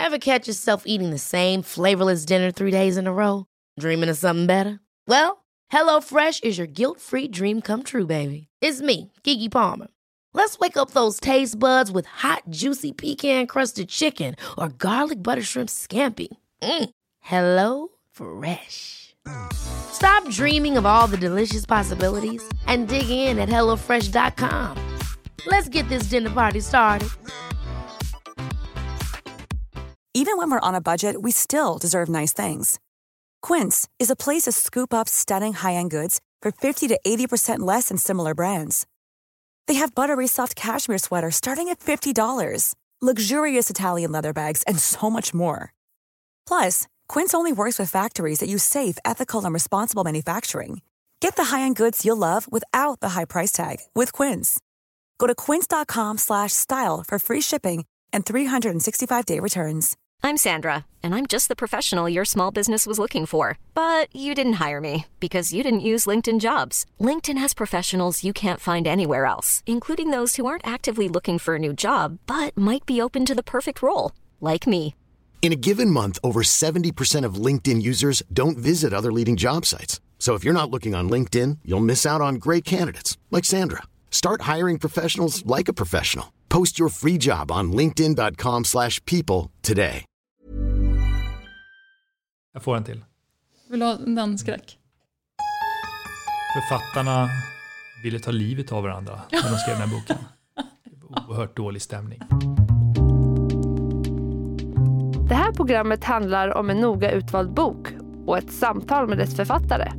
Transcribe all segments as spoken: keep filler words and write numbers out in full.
Ever catch yourself eating the same flavorless dinner three days in a row? Dreaming of something better? Well, HelloFresh is your guilt-free dream come true, baby. It's me, Keke Palmer. Let's wake up those taste buds with hot, juicy pecan-crusted chicken or garlic butter shrimp scampi. Mm. Hello Fresh. Stop dreaming of all the delicious possibilities and dig in at hello fresh dot com. Let's get this dinner party started. Even when we're on a budget, we still deserve nice things. Quince is a place to scoop up stunning high-end goods for fifty to eighty percent less than similar brands. They have buttery soft cashmere sweaters starting at fifty dollars, luxurious Italian leather bags, and so much more. Plus, Quince only works with factories that use safe, ethical, and responsible manufacturing. Get the high-end goods you'll love without the high price tag with Quince. Go to quince.com slash style for free shipping and three sixty-five day returns. I'm Sandra, and I'm just the professional your small business was looking for. But you didn't hire me because you didn't use LinkedIn Jobs. LinkedIn has professionals you can't find anywhere else, including those who aren't actively looking for a new job, but might be open to the perfect role, like me. In a given month, over seventy percent of LinkedIn users don't visit other leading job sites. So if you're not looking on LinkedIn, you'll miss out on great candidates like Sandra. Start hiring professionals like a professional. Post your free job on linkedin dot com slash people today. Jag får en till. Vill du ha en dansskräck? Författarna ville ta livet av varandra när de skrev den här boken. Det var oerhört dålig stämning. Det här programmet handlar om en noga utvald bok och ett samtal med dess författare.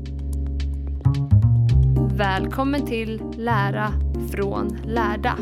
Välkommen till Lära från lärda.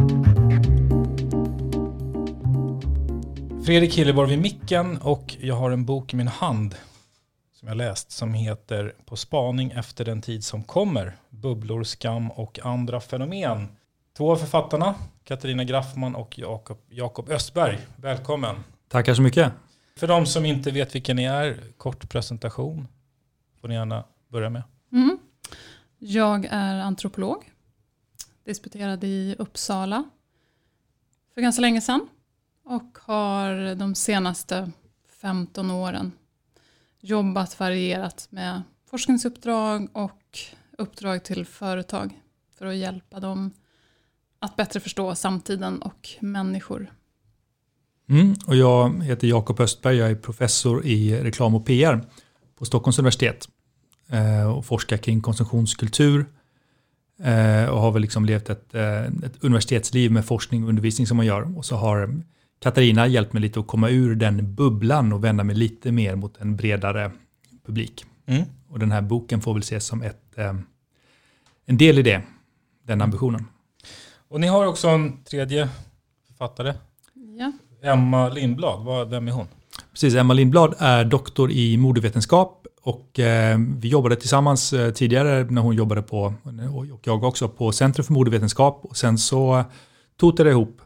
Fredrik Hilleborg vid micken, och jag har en bok i min hand som jag läst som heter På spaning efter den tid som kommer. Bubblor, skam och andra fenomen. Två av författarna, Katarina Graffman och Jakob, Jakob Östberg. Välkommen. Tackar så mycket. För de som inte vet vilka ni är, kort presentation får ni gärna börja med. Mm. Jag är antropolog. Disputerade i Uppsala för ganska länge sedan. Och har de senaste femton åren jobbat varierat med forskningsuppdrag och uppdrag till företag för att hjälpa dem att bättre förstå samtiden och människor. Mm, och jag heter Jakob Östberg, jag är professor i reklam och P R på Stockholms universitet eh, och forskar kring konsumtionskultur eh, och har väl liksom levt ett, eh, ett universitetsliv med forskning och undervisning som man gör. Och så har Katarina hjälpt mig lite att komma ur den bubblan och vända mig lite mer mot en bredare publik. Mm. Och den här boken får väl ses som ett, eh, en del i det, den ambitionen. Och ni har också en tredje författare. Ja. Emma Lindblad, vad, vem är hon? Precis, Emma Lindblad är doktor i modevetenskap och eh, vi jobbade tillsammans eh, tidigare när hon jobbade på, och jag också, på Centrum för modevetenskap, och sen så tog det ihop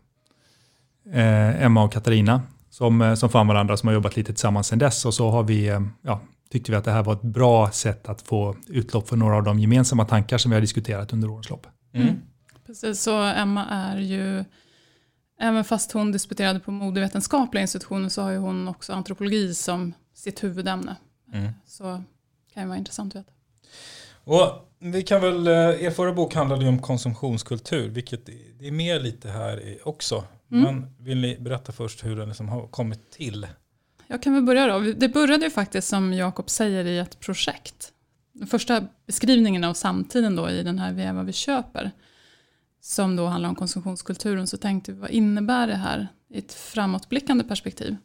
eh, Emma och Katarina som, som fann varandra, som har jobbat lite tillsammans sedan dess, och så har vi, eh, ja, tyckte vi att det här var ett bra sätt att få utlopp för några av de gemensamma tankar som vi har diskuterat under årens lopp. Mm. Mm. Precis, så Emma är ju, även fast hon disputerade på modevetenskapliga institutioner, så har ju hon också antropologi som sitt huvudämne. Mm. Så kan ju vara intressant att veta. Och vi kan väl, er förra bok handlade ju om konsumtionskultur, vilket det är mer lite här också. Mm. Men vill ni berätta först hur den liksom har kommit till? Jag kan väl börja då. Det började ju faktiskt, som Jakob säger, i ett projekt. Den första beskrivningen av samtiden då i den här Vi är vad vi köper, som då handlar om konsumtionskulturen, så tänkte vi, vad innebär det här i ett framåtblickande perspektiv?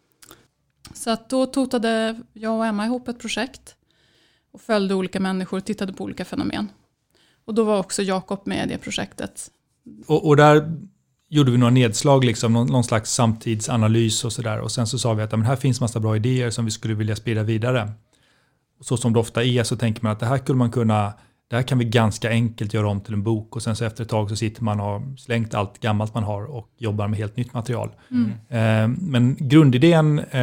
Så att då totade jag och Emma ihop ett projekt och följde olika människor och tittade på olika fenomen. Och då var också Jakob med i det projektet. Och, och där gjorde vi några nedslag, liksom, någon, någon slags samtidsanalys och sådär. Och sen så sa vi att men här finns massa bra idéer som vi skulle vilja sprida vidare. Och så som det ofta är så tänker man att det här skulle man kunna, det här kan vi ganska enkelt göra om till en bok. Och sen så efter ett tag så sitter man och har slängt allt gammalt man har och jobbar med helt nytt material. Mm. Eh, men grundidén eh,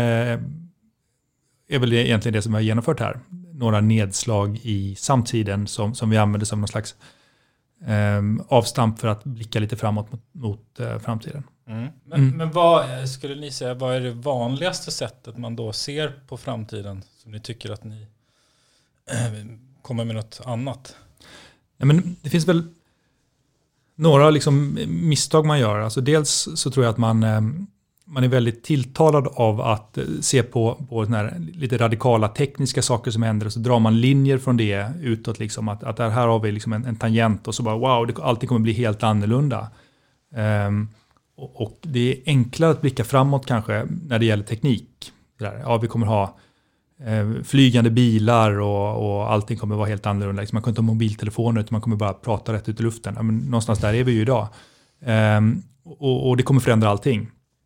är väl egentligen det som vi har genomfört här. Några nedslag i samtiden som, som vi använder som någon slags eh, avstamp för att blicka lite framåt mot, mot eh, framtiden. Mm. Men, mm. men vad skulle ni säga, vad är det vanligaste sättet man då ser på framtiden som ni tycker att ni äh, kommer med något annat? Ja, men det finns väl några liksom misstag man gör. Alltså dels så tror jag att man, man är väldigt tilltalad av att se på, på såna här lite radikala tekniska saker som händer, och så drar man linjer från det utåt. Liksom, att, att här har vi liksom en, en tangent och så bara wow, det, allting kommer bli helt annorlunda. Um, och, och det är enklare att blicka framåt kanske när det gäller teknik. Ja, vi kommer ha eh, flygande bilar och, och allting kommer vara helt annorlunda. Liksom man kan inte ha mobiltelefoner utan man kommer bara prata rätt ut i luften. Ja, men någonstans där är vi ju idag. Um, och, och det kommer förändra allting.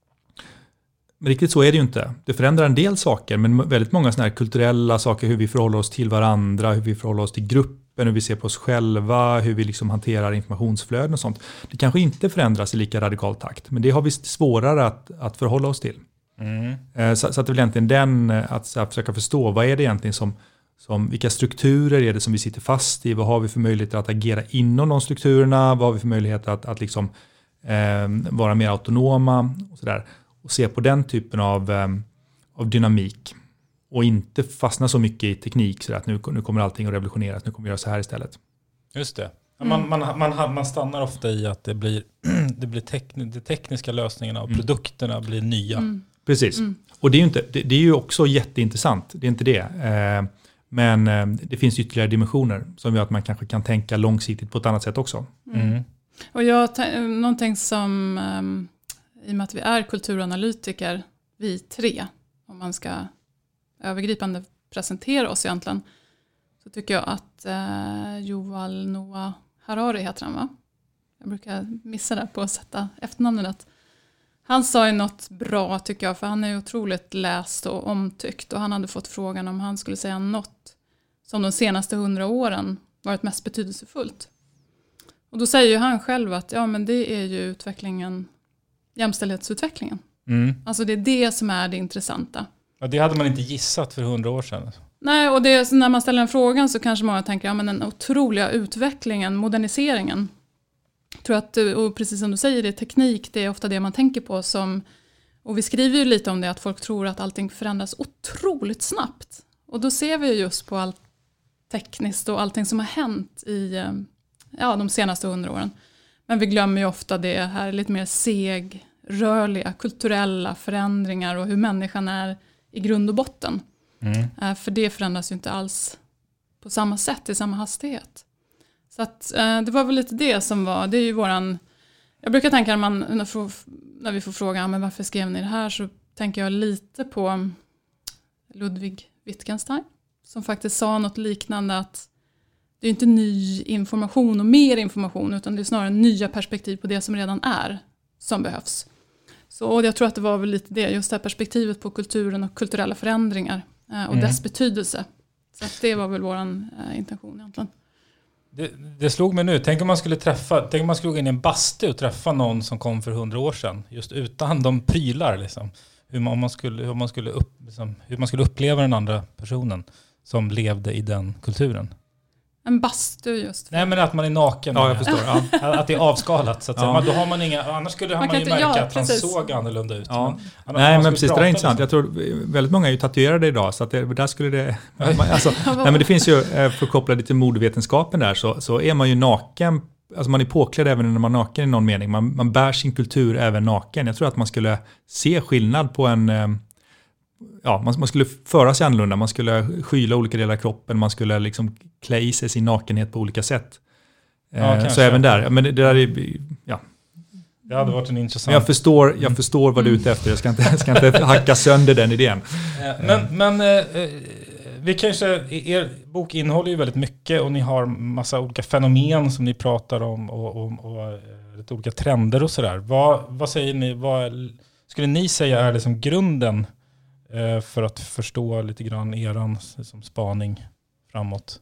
Men riktigt så är det ju inte. Det förändrar en del saker, men väldigt många såna här kulturella saker, hur vi förhåller oss till varandra, hur vi förhåller oss till gruppen, hur vi ser på oss själva, hur vi liksom hanterar informationsflöden och sånt. Det kanske inte förändras i lika radikal takt, men det har vi svårare att, att förhålla oss till. Mm. Så, så att det är egentligen den, att så här, försöka förstå, vad är det egentligen som, som, vilka strukturer är det som vi sitter fast i, vad har vi för möjligheter att agera inom de strukturerna, vad har vi för möjligheter att, att liksom, eh, vara mer autonoma och sådär. Och se på den typen av, um, av dynamik. Och inte fastna så mycket i teknik så att nu, nu kommer allting att revolutioneras. Nu kommer vi göra så här istället. Just det. Man, man, man, man stannar ofta i att det blir, det blir tekn, de tekniska lösningarna och mm. produkterna blir nya. Mm. Precis. Mm. Och det är, ju inte, det, det är ju också jätteintressant. Det är inte det. Eh, men eh, det finns ytterligare dimensioner som gör att man kanske kan tänka långsiktigt på ett annat sätt också. Mm. Mm. Och jag, någonting som... Um, i och med att vi är kulturanalytiker, vi tre, om man ska övergripande presentera oss egentligen, så tycker jag att eh, Yuval Noah Harari heter han, va? Jag brukar missa det på att sätta efternamnet. Han sa ju något bra tycker jag, för han är ju otroligt läst och omtyckt, och han hade fått frågan om han skulle säga något som de senaste hundra åren varit mest betydelsefullt. Och då säger ju han själv att ja, men det är ju utvecklingen, jämställdhetsutvecklingen. Mm. Alltså det är det som är det intressanta. Ja, det hade man inte gissat för hundra år sedan. Nej, och det är, när man ställer den frågan så kanske många tänker, ja men den otroliga utvecklingen, moderniseringen. Jag tror att, och precis som du säger, det är teknik, det är ofta det man tänker på som, och vi skriver ju lite om det, att folk tror att allting förändras otroligt snabbt. Och då ser vi just på allt tekniskt och allting som har hänt i ja, de senaste hundra åren. Men vi glömmer ju ofta det här lite mer segrörliga, kulturella förändringar och hur människan är i grund och botten. Mm. För det förändras ju inte alls på samma sätt, i samma hastighet. Så att, det var väl lite det som var, det är ju våran, jag brukar tänka när, man, när vi får frågan, men varför skrev ni det här, så tänker jag lite på Ludwig Wittgenstein, som faktiskt sa något liknande, att det är inte ny information och mer information, utan det är snarare nya perspektiv på det som redan är som behövs. Så och jag tror att det var väl lite det, just det här perspektivet på kulturen och kulturella förändringar eh, och mm. dess betydelse. Så att det var väl vår eh, intention egentligen. Det, det slog mig nu, tänk om man skulle träffa, tänk om man skulle gå in i en bastu och träffa någon som kom för hundra år sedan, just utan de prylar liksom. Hur man, om man skulle, hur man skulle, upp, liksom, hur man skulle uppleva den andra personen som levde i den kulturen. En bastu just. Nej, men att man är naken. Ja, jag förstår. Ja. Att det är avskalat. Så att ja. man, då har man inga, annars skulle man, man ju märka ja, att precis. Han såg annorlunda ut. Ja. Men, nej, men precis, det är intressant. Jag tror väldigt många är ju tatuerade idag. Så att det, där skulle det... alltså, nej, men det finns ju, för att koppla det till modevetenskapen där, så, så är man ju naken. Alltså man är påklädd även när man är naken i någon mening. Man, man bär sin kultur även naken. Jag tror att man skulle se skillnad på en... Ja, man, man skulle föra sig annorlunda, man skulle skyla olika delar av kroppen, man skulle liksom klä i sig sin nakenhet på olika sätt. Ja, eh, så även där, men det där är, ja. Det hade varit en intressant... Men jag förstår, jag förstår vad du är ute efter, jag ska inte, jag ska inte hacka sönder den idén. Men, men eh, vi kanske, er bok innehåller ju väldigt mycket och ni har massa olika fenomen som ni pratar om och, och, och lite olika trender och sådär. Vad, vad säger ni, vad skulle ni säga är liksom grunden för att förstå lite grann eran som spaning framåt?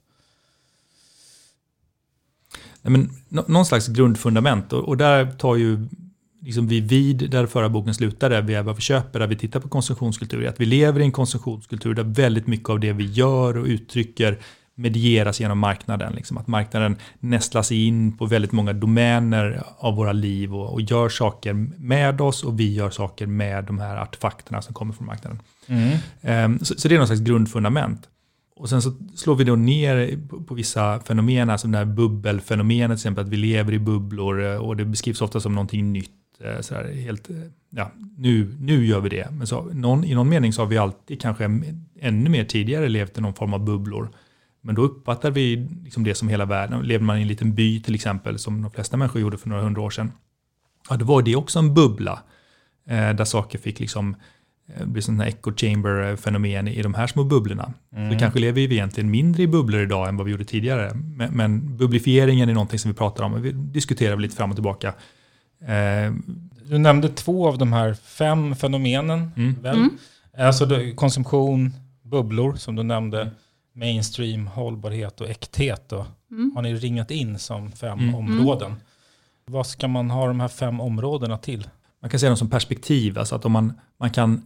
Nej, men, någon slags grundfundament, och, och där tar ju liksom vi vid där förra boken slutade, vi är vad vi köper, där vi tittar på konsumtionskultur, att vi lever i en konsumtionskultur där väldigt mycket av det vi gör och uttrycker medieras genom marknaden. Liksom. Att marknaden nästlas in på väldigt många domäner av våra liv och, och gör saker med oss och vi gör saker med de här artefakterna som kommer från marknaden. Mm. Um, så, så det är någon slags grundfundament. Och sen så slår vi då ner på, på vissa fenomen, som det här bubbelfenomenet, till exempel att vi lever i bubblor och det beskrivs ofta som någonting nytt. Så här, helt, ja, nu, nu gör vi det. Men så, någon, i någon mening så har vi alltid kanske ännu mer tidigare levt i någon form av bubblor. Men då uppfattar vi liksom det som hela världen. Lever man i en liten by till exempel, som de flesta människor gjorde för några hundra år sedan. Ja, då var det också en bubbla. Eh, där saker fick liksom eh, bli sådana här echo chamber-fenomen i de här små bubblorna. Mm. Så kanske lever vi egentligen mindre i bubblor idag än vad vi gjorde tidigare. Men, men bubblifieringen är någonting som vi pratar om. Vi diskuterar lite fram och tillbaka. Eh, du nämnde två av de här fem fenomenen. Mm. Väl? Mm. Alltså det, konsumtion, bubblor som du nämnde. Mainstream, hållbarhet och äkthet då. Mm. Har ni ringat in som fem mm. områden. Mm. Vad ska man ha de här fem områdena till? Man kan se dem som perspektiv. Alltså att om man, man kan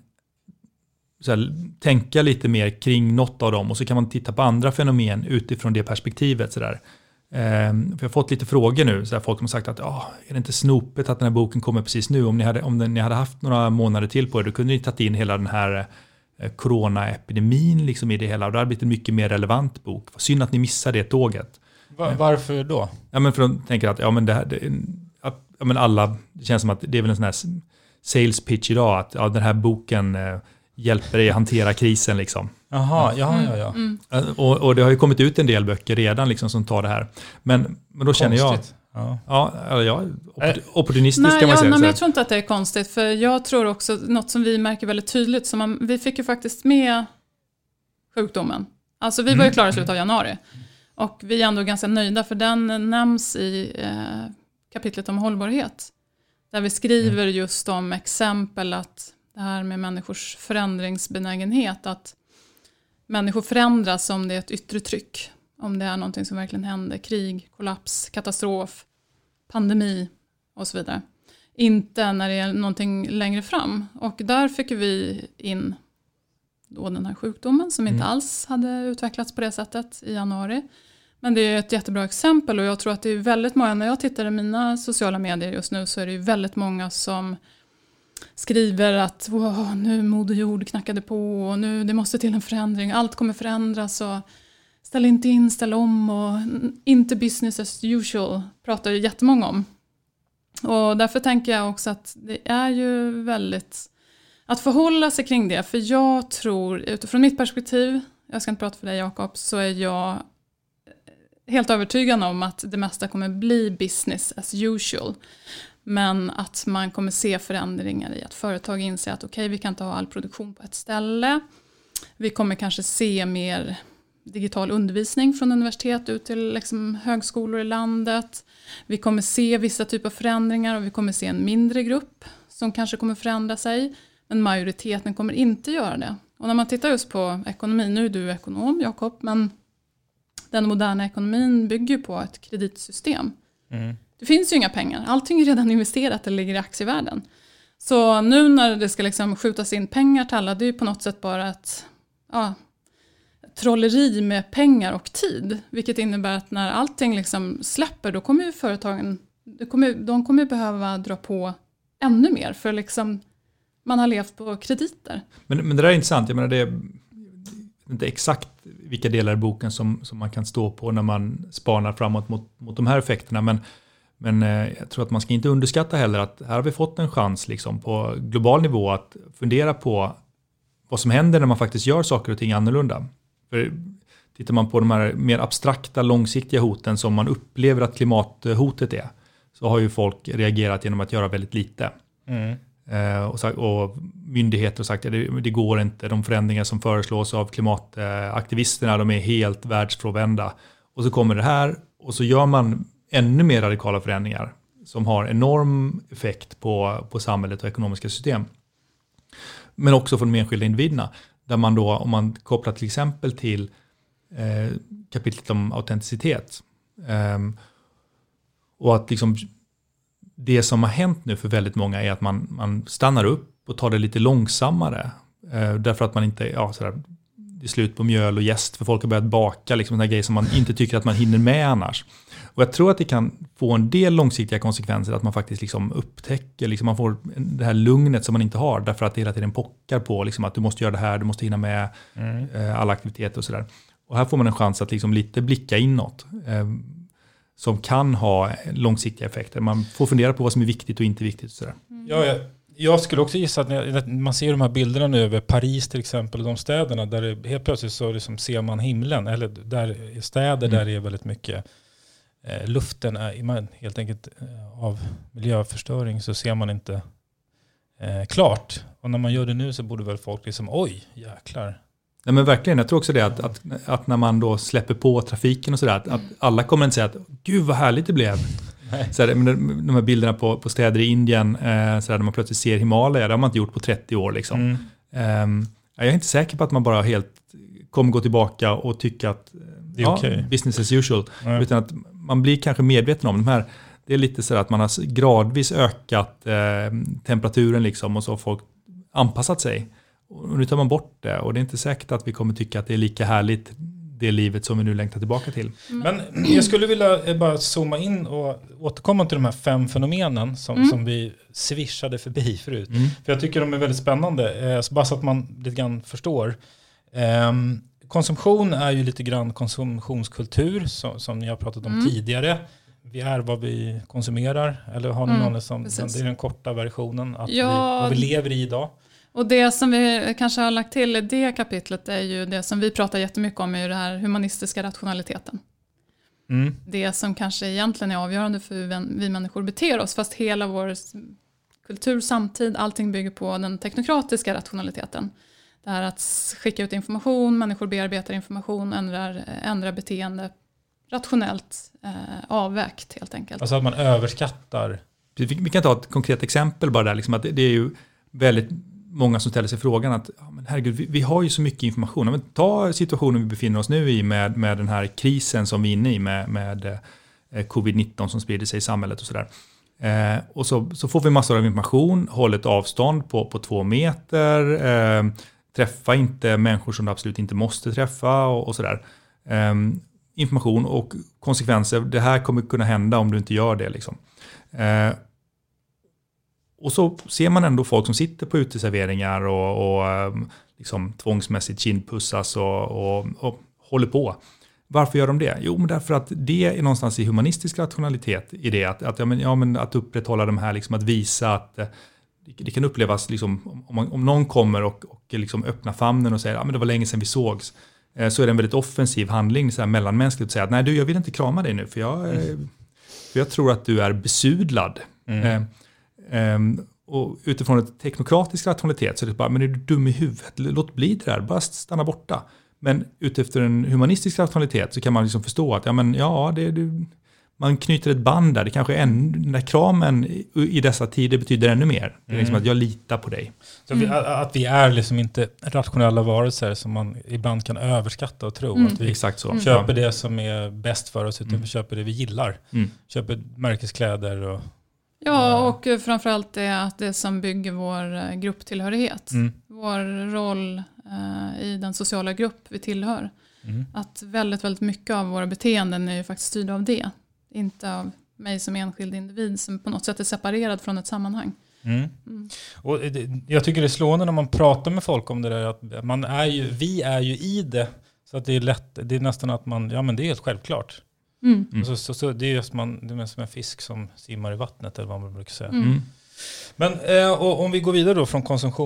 så här, tänka lite mer kring något av dem och så kan man titta på andra fenomen utifrån det perspektivet. Så där. Eh, för jag har fått lite frågor nu. Så här, folk har sagt att oh, är det inte snopet att den här boken kommer precis nu? Om ni hade, om den, ni hade haft några månader till på er, då kunde ni tagit in hela den här coronaepidemin liksom i det hela. Och det har blivit en mycket mer relevant bok. Synd att ni missade det tåget. Var, varför då? Ja, men för de tänker att ja, men det här, det, ja, men alla, det känns som att det är väl en sån här sales pitch idag. Att ja, den här boken eh, hjälper dig att hantera krisen liksom. Jaha, ja, ja, ja. Mm. Och, och det har ju kommit ut en del böcker redan liksom som tar det här. Men, men då känner Konstigt. jag... Ja, ja, ja opportunistiskt nej, kan man ja, säga. Nej, men jag tror inte att det är konstigt. För jag tror också, något som vi märker väldigt tydligt, som man, vi fick ju faktiskt med sjukdomen. Alltså vi var ju klara i slutet av januari. Och vi är ändå ganska nöjda, för den nämns i eh, kapitlet om hållbarhet. Där vi skriver mm. just om exempel att det här med människors förändringsbenägenhet, att människor förändras om det är ett yttre tryck. Om det är någonting som verkligen händer, krig, kollaps, katastrof, pandemi och så vidare. Inte när det är någonting längre fram. Och där fick vi in då den här sjukdomen som inte mm. alls hade utvecklats på det sättet i januari. Men det är ett jättebra exempel och jag tror att det är väldigt många, när jag tittar i mina sociala medier just nu så är det ju väldigt många som skriver att wow, nu Moder Jord knackade på och nu det måste till en förändring, allt kommer förändras och ställ inte in, ställ om och inte business as usual pratar ju jättemånga om. Och därför tänker jag också att det är ju väldigt att förhålla sig kring det. För jag tror, utifrån mitt perspektiv, jag ska inte prata för dig Jakob, så är jag helt övertygad om att det mesta kommer bli business as usual. Men att man kommer se förändringar i att företag inser att okej, okay, vi kan inte ha all produktion på ett ställe. Vi kommer kanske se mer digital undervisning från universitet ut till liksom högskolor i landet. Vi kommer se vissa typer av förändringar och vi kommer se en mindre grupp som kanske kommer förändra sig. Men majoriteten kommer inte göra det. Och när man tittar just på ekonomin, nu är du ekonom Jakob, men den moderna ekonomin bygger på ett kreditsystem. Mm. Det finns ju inga pengar, allting är redan investerat eller ligger i aktievärlden. Så nu när det ska liksom skjutas in pengar till alla, det är ju på något sätt bara ett... Ja, trolleri med pengar och tid. Vilket innebär att när allting liksom släpper, då kommer ju företagen, de kommer, de kommer behöva dra på ännu mer. För liksom, man har levt på krediter. Men, men det där är intressant. Jag menar, det är inte exakt vilka delar i boken som, som man kan stå på när man spanar framåt mot, mot de här effekterna. Men, men jag tror att man ska inte underskatta heller att här har vi fått en chans liksom, på global nivå att fundera på vad som händer när man faktiskt gör saker och ting annorlunda. För tittar man på de här mer abstrakta, långsiktiga hoten som man upplever att klimathotet är, så har ju folk reagerat genom att göra väldigt lite. Mm. Eh, och, och myndigheter har sagt att det, det går inte. De förändringar som föreslås av klimataktivisterna, de är helt världsfrånvända. Och så kommer det här och så gör man ännu mer radikala förändringar som har enorm effekt på, på samhället och ekonomiska system. Men också för de enskilda individerna. Där man då, om man kopplar till exempel till eh, kapitlet om autenticitet. Eh, och att liksom det som har hänt nu för väldigt många är att man, man stannar upp och tar det lite långsammare. Eh, därför att man inte, ja sådär, det är slut på mjöl och jäst för folk har börjat baka liksom såna grejer som man inte tycker att man hinner med annars. Och jag tror att det kan få en del långsiktiga konsekvenser att man faktiskt liksom upptäcker, liksom man får det här lugnet som man inte har därför att det hela tiden pockar på liksom att du måste göra det här, du måste hinna med mm. eh, alla aktiviteter och sådär. Och här får man en chans att liksom lite blicka inåt eh, som kan ha långsiktiga effekter. Man får fundera på vad som är viktigt och inte viktigt. Och sådär. Mm. Ja, jag, jag skulle också gissa att när man ser de här bilderna nu över Paris till exempel, de städerna där det, helt plötsligt så liksom ser man himlen, eller där städer mm. där det är väldigt mycket eh, luften är helt enkelt eh, av miljöförstöring så ser man inte eh, klart. Och när man gör det nu så borde väl folk liksom, oj, jäklar. Nej, men verkligen, jag tror också det att, att, att när man då släpper på trafiken och sådär, att, att alla kommer att säga att gud vad härligt det blev. Så här, de här bilderna på, på städer i Indien, eh, så där, där man plötsligt ser Himalaya, det har man inte gjort på trettio år. Liksom. Mm. Eh, jag är inte säker på att man bara helt kommer gå tillbaka och tycka att det är ja, okay. business as usual. Mm. Utan att man blir kanske medveten om de här, det är lite så att man har gradvis ökat eh, temperaturen liksom, och så har folk anpassat sig. Och nu tar man bort det och det är inte säkert att vi kommer tycka att det är lika härligt det livet som vi nu längtar tillbaka till. Men jag skulle vilja bara zooma in och återkomma till de här fem fenomenen som, mm. som vi swishade förbi förut. Mm. För jag tycker de är väldigt spännande, eh, så bara så att man lite grann förstår. Eh, konsumtion är ju lite grann konsumtionskultur som, som ni har pratat om mm. tidigare. Vi är vad vi konsumerar, eller har ni mm, någon som, det är den korta versionen, att ja, vi, vad vi lever i idag. Och det som vi kanske har lagt till i det kapitlet är ju det som vi pratar jättemycket om, är ju det här humanistiska rationaliteten. Mm. Det som kanske egentligen är avgörande för hur vi människor beter oss, fast hela vår kultur, samtid, allting bygger på den teknokratiska rationaliteten. Det här att skicka ut information, människor bearbetar information, ändrar, ändrar beteende rationellt eh, avvägt helt enkelt. Alltså att man överskattar. Vi, vi kan ta ett konkret exempel bara där, liksom att det, det är ju väldigt många som ställer sig frågan att ja, men herregud, vi, vi har ju så mycket information. Men ta situationen vi befinner oss nu i med, med den här krisen som vi är inne i med, med eh, covid nitton som sprider sig i samhället och sådär. Eh, och så, så får vi massor av information, håll ett avstånd på, på två meter, eh, träffa inte människor som du absolut inte måste träffa och, och sådär. Eh, information och konsekvenser, det här kommer kunna hända om du inte gör det liksom. Eh, Och så ser man ändå folk som sitter på uteserveringar och, och liksom tvångsmässigt kindpussas och, och, och håller på. Varför gör de det? Jo, men därför att det är någonstans i humanistisk rationalitet i det. Att, att, ja, men, ja, men att upprätthålla de här, liksom, att visa att det, det kan upplevas, liksom, om, man, om någon kommer och, och liksom öppnar famnen och säger att ja, det var länge sedan vi sågs. Så är det en väldigt offensiv handling så här mellanmänskligt att säga att nej du, jag vill inte krama dig nu för jag, mm. för jag tror att du är besudlad. Mm. Um, och utifrån ett teknokratisk rationalitet så är det bara, men är du dum i huvudet? Låt bli det där, bara stanna borta. Men utifrån en humanistisk rationalitet så kan man liksom förstå att ja, men, ja, det är du, man knyter ett band där. Det kanske är en, den där kramen i, i dessa tider betyder ännu mer. Det är liksom mm. att jag litar på dig. Så mm. vi, att vi är liksom inte rationella varelser som man ibland kan överskatta och tro. Mm. Att vi Exakt så. köper det som är bäst för oss, utan mm. vi köper det vi gillar. Mm. Köper märkeskläder och ja, och framförallt det att det som bygger vår grupptillhörighet. Mm. Vår roll eh, i den sociala grupp vi tillhör. Mm. Att väldigt, väldigt mycket av våra beteenden är ju faktiskt styrda av det. Inte av mig som enskild individ som på något sätt är separerad från ett sammanhang. Mm. Mm. Och det, jag tycker det är slående när man pratar med folk om det där. Att man är ju, vi är ju i det. Så att det är lätt, det är nästan att man, ja men det är helt självklart. Mm. Mm. Så, så, så det är just man, det är som en fisk som simmar i vattnet eller vad man brukar säga. Mm. Men eh, och, om vi går vidare då från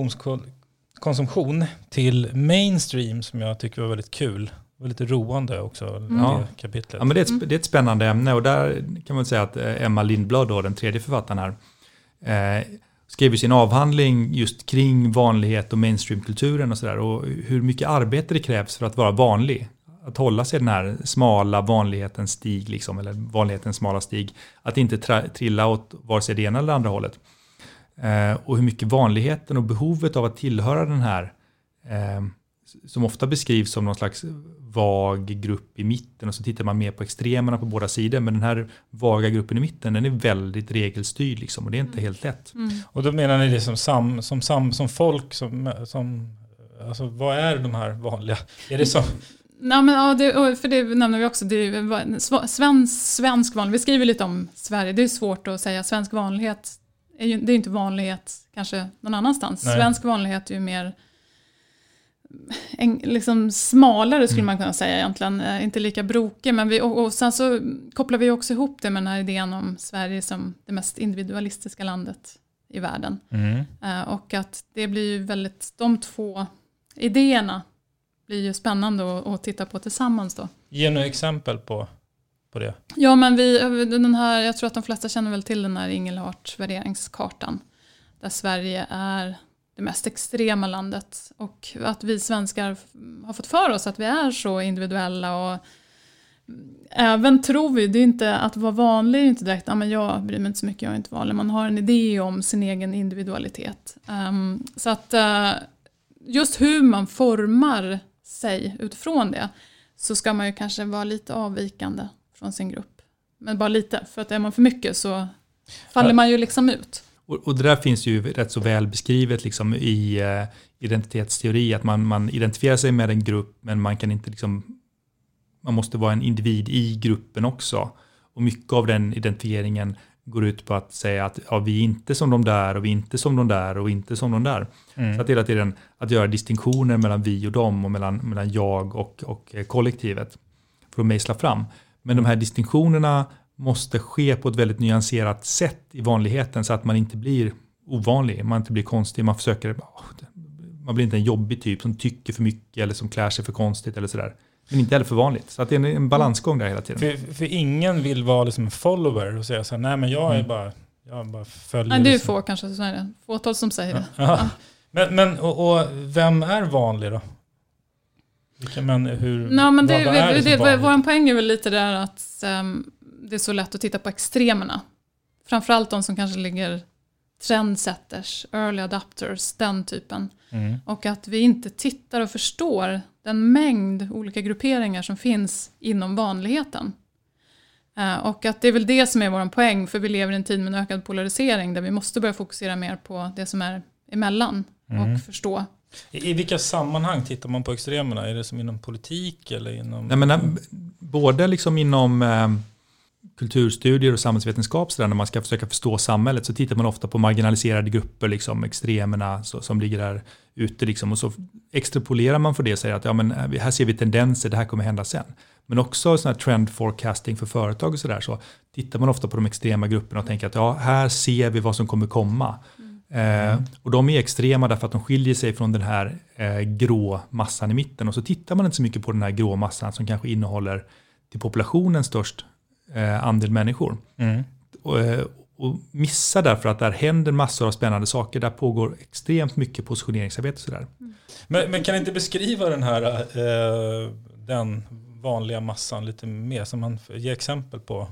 konsumtion till mainstream som jag tycker var väldigt kul. Och lite roande också, mm. det kapitlet. Ja, men det är, ett, det är ett spännande ämne och där kan man säga att Emma Lindblad, då, den tredje författaren här, eh, skrev sin avhandling just kring vanlighet och mainstreamkulturen och sådär. Och hur mycket arbete det krävs för att vara vanlig. Att hålla sig den här smala vanlighetens stig, liksom, eller vanlighetens smala stig. Att inte tra- trilla åt vare sig det ena eller andra hållet. Eh, och hur mycket vanligheten och behovet av att tillhöra den här, eh, som ofta beskrivs som någon slags vag grupp i mitten. Och så tittar man mer på extremerna på båda sidor. Men den här vaga gruppen i mitten, den är väldigt regelstyrd. Liksom, och det är inte helt lätt. Mm. Och då menar ni det som, sam, som, sam, som folk, som... som alltså, vad är de här vanliga? Är det som... Nej, men, ja, det, för det nämner vi också, det är svensk, svensk vanlighet. Vi skriver lite om Sverige, det är svårt att säga. Svensk vanlighet, är ju, det är inte vanlighet kanske någon annanstans. Nej. Svensk vanlighet är ju mer en, liksom smalare skulle mm. man kunna säga egentligen. Inte lika brokig, men vi, och, och sen så kopplar vi också ihop det med den här idén om Sverige som det mest individualistiska landet i världen. Mm. Uh, och att det blir ju väldigt, de två idéerna blir ju spännande att, att titta på tillsammans då. Ge några exempel på, på det. Ja, men vi, den här, jag tror att de flesta känner väl till den här Ingelharts värderingskartan. Där Sverige är det mest extrema landet. Och att vi svenskar har fått för oss att vi är så individuella. Och även tror vi, det är inte att vara vanlig är inte direkt, ja, men jag bryr mig inte så mycket, jag är inte vanlig. Man har en idé om sin egen individualitet. Um, så att uh, just hur man formar sig utifrån det, så ska man ju kanske vara lite avvikande från sin grupp. Men bara lite, för att är man för mycket så faller man ju liksom ut. Och, och det där finns ju rätt så väl beskrivet liksom i eh, identitetsteori, att man, man identifierar sig med en grupp, men man kan inte liksom, man måste vara en individ i gruppen också. Och mycket av den identifieringen går ut på att säga att ja, vi är inte som de där och vi är inte som de där och inte som de där. Mm. Så att hela tiden att göra distinktioner mellan vi och dem och mellan, mellan jag och, och kollektivet för att mejsla fram. Men de här distinktionerna måste ske på ett väldigt nyanserat sätt i vanligheten, så att man inte blir ovanlig, man inte blir konstig, man försöker, man blir inte en jobbig typ som tycker för mycket eller som klär sig för konstigt eller sådär. Men inte heller för vanligt. Så att det är en, en balansgång där hela tiden. För, för ingen vill vara liksom en follower och säga så här, nej men jag är mm. bara, jag bara följer. Nej, det är liksom. få kanske, så är det. Fåtal som säger det. Ja. Ja. Men, men och, och vem är vanlig då? Vilka män, hur, no, men det, vad är det, det, det vår poäng är väl lite där att um, det är så lätt att titta på extremerna. Framförallt de som kanske ligger trendsetters, early adapters, den typen. Mm. Och att vi inte tittar och förstår den mängd olika grupperingar som finns inom vanligheten. Uh, och att det är väl det som är vår poäng, för vi lever i en tid med en ökad polarisering där vi måste börja fokusera mer på det som är emellan mm. och förstå. I, I vilka sammanhang tittar man på extremerna? Är det som inom politik eller inom... Nej, men, både liksom inom eh, kulturstudier och samhällsvetenskap, så där, när man ska försöka förstå samhället, så tittar man ofta på marginaliserade grupper, liksom extremerna så, som ligger där ute. Liksom, och så extrapolerar man för det och säger att ja, men, här ser vi tendenser, det här kommer hända sen. Men också sån här trend forecasting för företag och sådär, så tittar man ofta på de extrema grupperna och tänker att ja, här ser vi vad som kommer komma. Mm. Eh, och de är extrema därför att de skiljer sig från den här eh, grå massan i mitten. Och så tittar man inte så mycket på den här grå massan som kanske innehåller till populationen störst eh, andel människor. Mm. Och, eh, och missar därför att där händer massor av spännande saker. Där pågår extremt mycket positioneringsarbete. Sådär. Mm. Men, men kan inte beskriva den här eh, den vanliga massan lite mer, som man ger exempel på?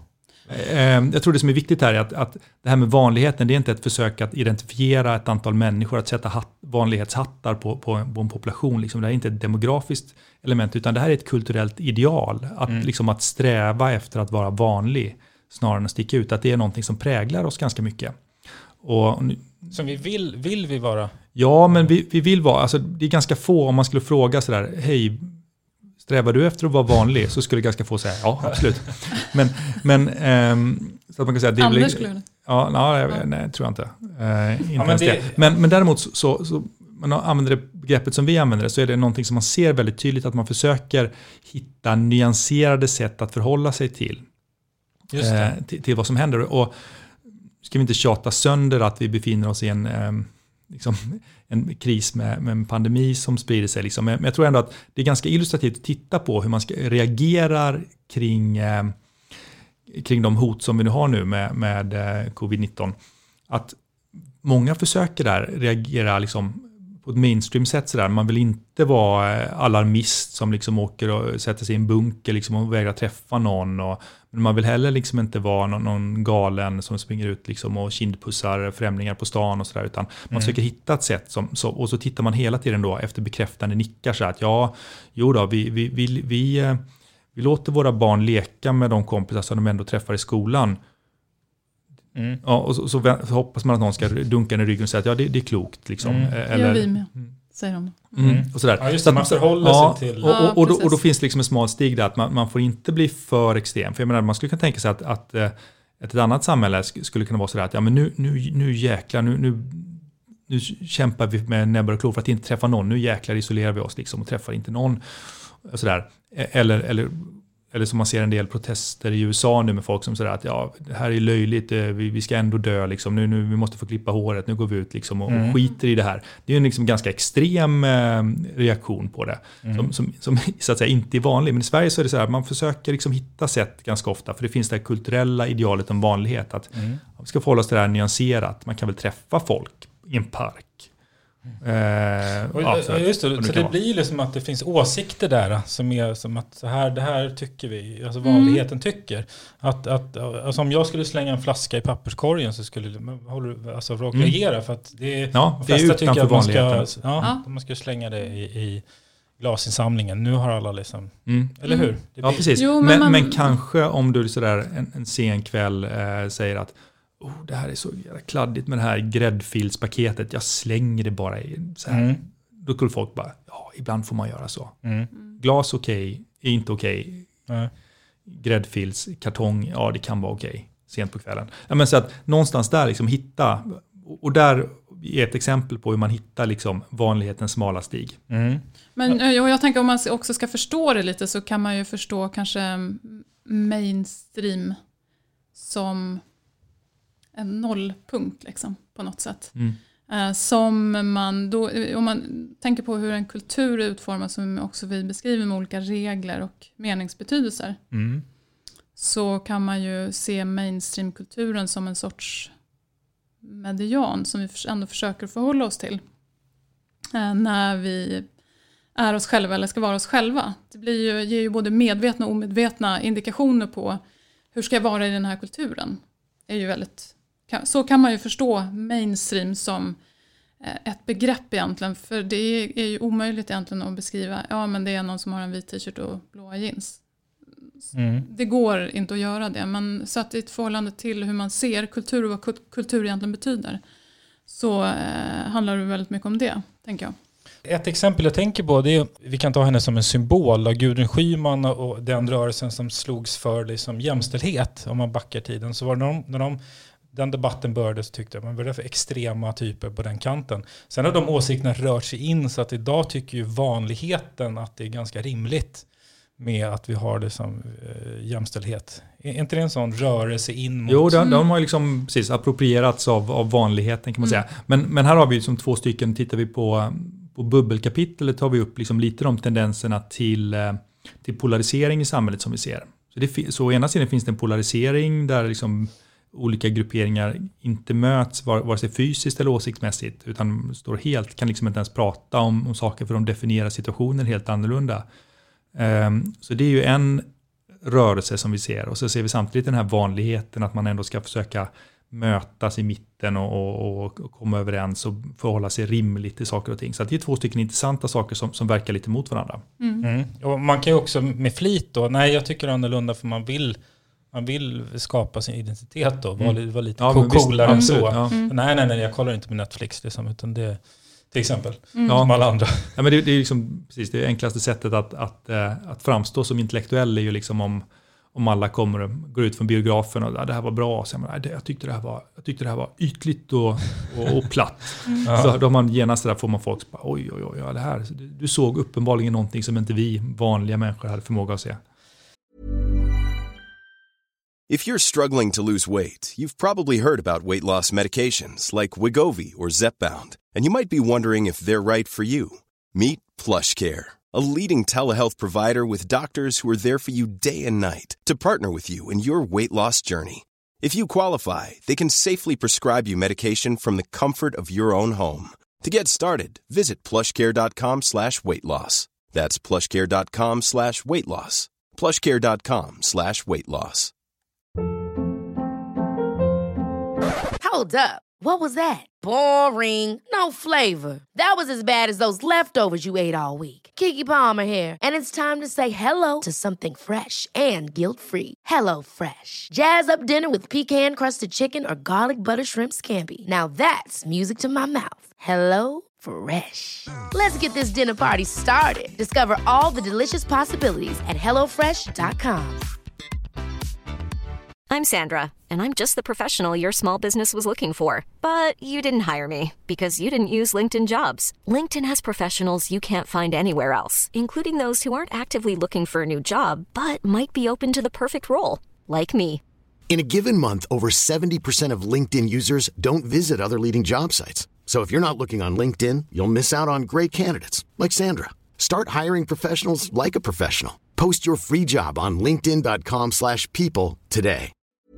Jag tror det som är viktigt här är att, att det här med vanligheten, det är inte ett försök att identifiera ett antal människor, att sätta hatt, vanlighetshattar på, på, på en population. Liksom. Det här är inte ett demografiskt element, utan det här är ett kulturellt ideal. Att, mm. liksom, att sträva efter att vara vanlig snarare än att sticka ut. Att det är någonting som präglar oss ganska mycket. Och, som vi vill, vill vi vara? Ja, men vi, vi vill vara. Alltså, det är ganska få, om man skulle fråga sådär, hej, strävar du efter att vara vanlig, så skulle ganska få säga ja, absolut. Men, men ähm, så att man kan säga... Det Anders blir, skulle det. Ja, nej, ja. nej, tror jag inte. Äh, inte ja, men, det, det. Men, men däremot så, så, så man använder det begreppet som vi använder det, så är det någonting som man ser väldigt tydligt, att man försöker hitta nyanserade sätt att förhålla sig till. Just det. Äh, till, till vad som händer. Och ska vi inte tjata sönder att vi befinner oss i en... Ähm, liksom, en kris med, med en pandemi som sprider sig. Liksom. Men jag tror ändå att det är ganska illustrativt att titta på hur man ska reagera kring, eh, kring de hot som vi nu har nu med, med eh, covid nitton. Att många försöker där reagera liksom på ett mainstream-sätt. Så där. Man vill inte vara alarmist som liksom åker och sätter sig i en bunker liksom och vägrar träffa någon. Och, men man vill heller liksom inte vara någon, någon galen som springer ut liksom och kindpussar främlingar på stan och sådär. Utan man mm. försöker hitta ett sätt. Som, så, och så tittar man hela tiden då efter bekräftande nickar. Så att ja, jo då, vi, vi, vi, vi, vi, vi låter våra barn leka med de kompisar som de ändå träffar i skolan. Mm. Ja, och så, så, så hoppas man att någon ska dunka i ryggen och säga att ja, det, det är klokt. Liksom. Mm. Eller, ja, vi med. säger de. Mm. Och sådär. Ja, just så det, man förhåller ja, sig till... Och, och, och, då, ja, och då finns det liksom en smal stig där att man, man får inte bli för extrem. För jag menar, man skulle kunna tänka sig att, att ett, ett annat samhälle skulle kunna vara sådär att ja, men nu, nu, nu jäklar, nu, nu, nu kämpar vi med näbbar och klor för att inte träffa någon. Nu jäklar isolerar vi oss liksom och träffar inte någon. Och sådär. Eller... eller Eller som man ser en del protester i U S A nu med folk som säger att ja, det här är löjligt, vi, vi ska ändå dö liksom. Nu, nu vi måste få klippa håret, nu går vi ut liksom och, mm. och skiter i det här. Det är en liksom ganska extrem eh, reaktion på det. Mm. Som, som, som så att säga inte är vanlig. Men i Sverige så är det så här att man försöker liksom hitta sätt ganska ofta. För det finns det här kulturella idealet om vanlighet. Att mm. vi ska förhålla oss till det här nyanserat. Man kan väl träffa folk i en park. Eh, och, ja, så, just det, så det blir liksom att det finns åsikter där som är som att så här, det här tycker vi, alltså vanligheten mm. tycker att, att alltså om jag skulle slänga en flaska i papperskorgen så skulle håller, alltså råka mm. reagera för att det är, ja, det är utanför att man ska, vanligheten. Ja, ja. man ska slänga det i, i glasinsamlingen. Nu har alla liksom, mm. eller hur? Det ja, blir, precis. Jo, men, men, man, men kanske om du sådär en, en sen kväll eh, säger att oh, det här är så jävla kladdigt med det här gräddfilspaketet. Jag slänger det bara i så här. Mm. Då skulle folk bara, ja, ibland får man göra så. Mm. Glas okej, okay, är inte okej. Okay. Mm. Gräddfils, kartong, ja det kan vara okej. Okay, sent på kvällen. Ja, men så att någonstans där liksom hitta, och där är ett exempel på hur man hittar liksom vanlighetens smala stig. Mm. Men jag, jag tänker om man också ska förstå det lite så kan man ju förstå kanske mainstream som en nollpunkt liksom, på något sätt. Mm. Uh, som man då, om man tänker på hur en kultur utformas som också vi beskriver med olika regler och meningsbetydelser. Mm. Så kan man ju se mainstreamkulturen som en sorts median som vi ändå försöker förhålla oss till. Uh, när vi är oss själva eller ska vara oss själva. Det blir ju, ger ju både medvetna och omedvetna indikationer på hur ska jag vara i den här kulturen. Det är ju väldigt... Så kan man ju förstå mainstream som ett begrepp egentligen. För det är ju omöjligt egentligen att beskriva. Ja, men det är någon som har en vit t-shirt och blåa jeans. Mm. Det går inte att göra det. Men så att i ett förhållande till hur man ser kultur och vad kultur egentligen betyder. Så eh, handlar det väldigt mycket om det, tänker jag. Ett exempel jag tänker på, det är, vi kan ta henne som en symbol av Gudrun Schyman och den rörelsen som slogs för liksom jämställdhet. Om man backar tiden så var det när de, när de den debatten började så tyckte jag man var för extrema typer på den kanten. Sen har de åsikterna rört sig in så att idag tycker ju vanligheten att det är ganska rimligt med att vi har det som eh, jämställdhet. Är inte det en sån rörelse in mot... Jo, de, de har ju liksom precis approprierats av, av vanligheten kan man mm. säga. Men, men här har vi liksom två stycken, tittar vi på, på bubbelkapitlet tar vi upp liksom lite de tendenserna till, till polarisering i samhället som vi ser. Så, det, så å ena sidan finns det en polarisering där liksom olika grupperingar inte möts vare sig fysiskt eller åsiktsmässigt utan står helt, kan liksom inte ens prata om, om saker för de definierar situationen helt annorlunda. Um, så det är ju en rörelse som vi ser och så ser vi samtidigt den här vanligheten att man ändå ska försöka mötas i mitten och, och, och komma överens och förhålla sig rimligt till saker och ting. Så det är två stycken intressanta saker som, som verkar lite mot varandra. Mm. Mm. Och man kan ju också med flit då, nej jag tycker annorlunda för man vill Man vill skapa sin identitet då. Vara mm. var lite ja, coolare än så. Ja. Mm. Nej, nej, nej. Jag kollar inte på Netflix. Liksom, utan det, till exempel. Mm. Som alla andra. Ja, men det, det är liksom, precis, det enklaste sättet att, att, att framstå som intellektuell är ju liksom om, om alla kommer och går ut från biografen och det här var bra. Så jag, menar, jag, tyckte det här var, jag tyckte det här var ytligt och, och, och platt. Mm. Så då man genast där får man folk som bara, oj, oj, oj. Ja, det här, du, du såg uppenbarligen någonting som inte vi vanliga människor hade förmåga att se. If you're struggling to lose weight, you've probably heard about weight loss medications like Wegovy or Zepbound, and you might be wondering if they're right for you. Meet PlushCare, a leading telehealth provider with doctors who are there for you day and night to partner with you in your weight loss journey. If you qualify, they can safely prescribe you medication from the comfort of your own home. To get started, visit plushcare.com slash weight loss. That's plushcare.com slash weight loss. plushcare.com slash weight loss. Hold up. What was that? Boring. No flavor. That was as bad as those leftovers you ate all week. Keke Palmer here, and it's time to say hello to something fresh and guilt-free. Hello Fresh. Jazz up dinner with pecan-crusted chicken or garlic butter shrimp scampi. Now that's music to my mouth. Hello Fresh. Let's get this dinner party started. Discover all the delicious possibilities at hello fresh dot com. I'm Sandra, and I'm just the professional your small business was looking for. But you didn't hire me because you didn't use LinkedIn Jobs. LinkedIn has professionals you can't find anywhere else, including those who aren't actively looking for a new job, but might be open to the perfect role, like me. In a given month, over seventy percent of LinkedIn users don't visit other leading job sites. So if you're not looking on LinkedIn, you'll miss out on great candidates like Sandra. Start hiring professionals like a professional. Post your free job on linkedin dot com slash people today.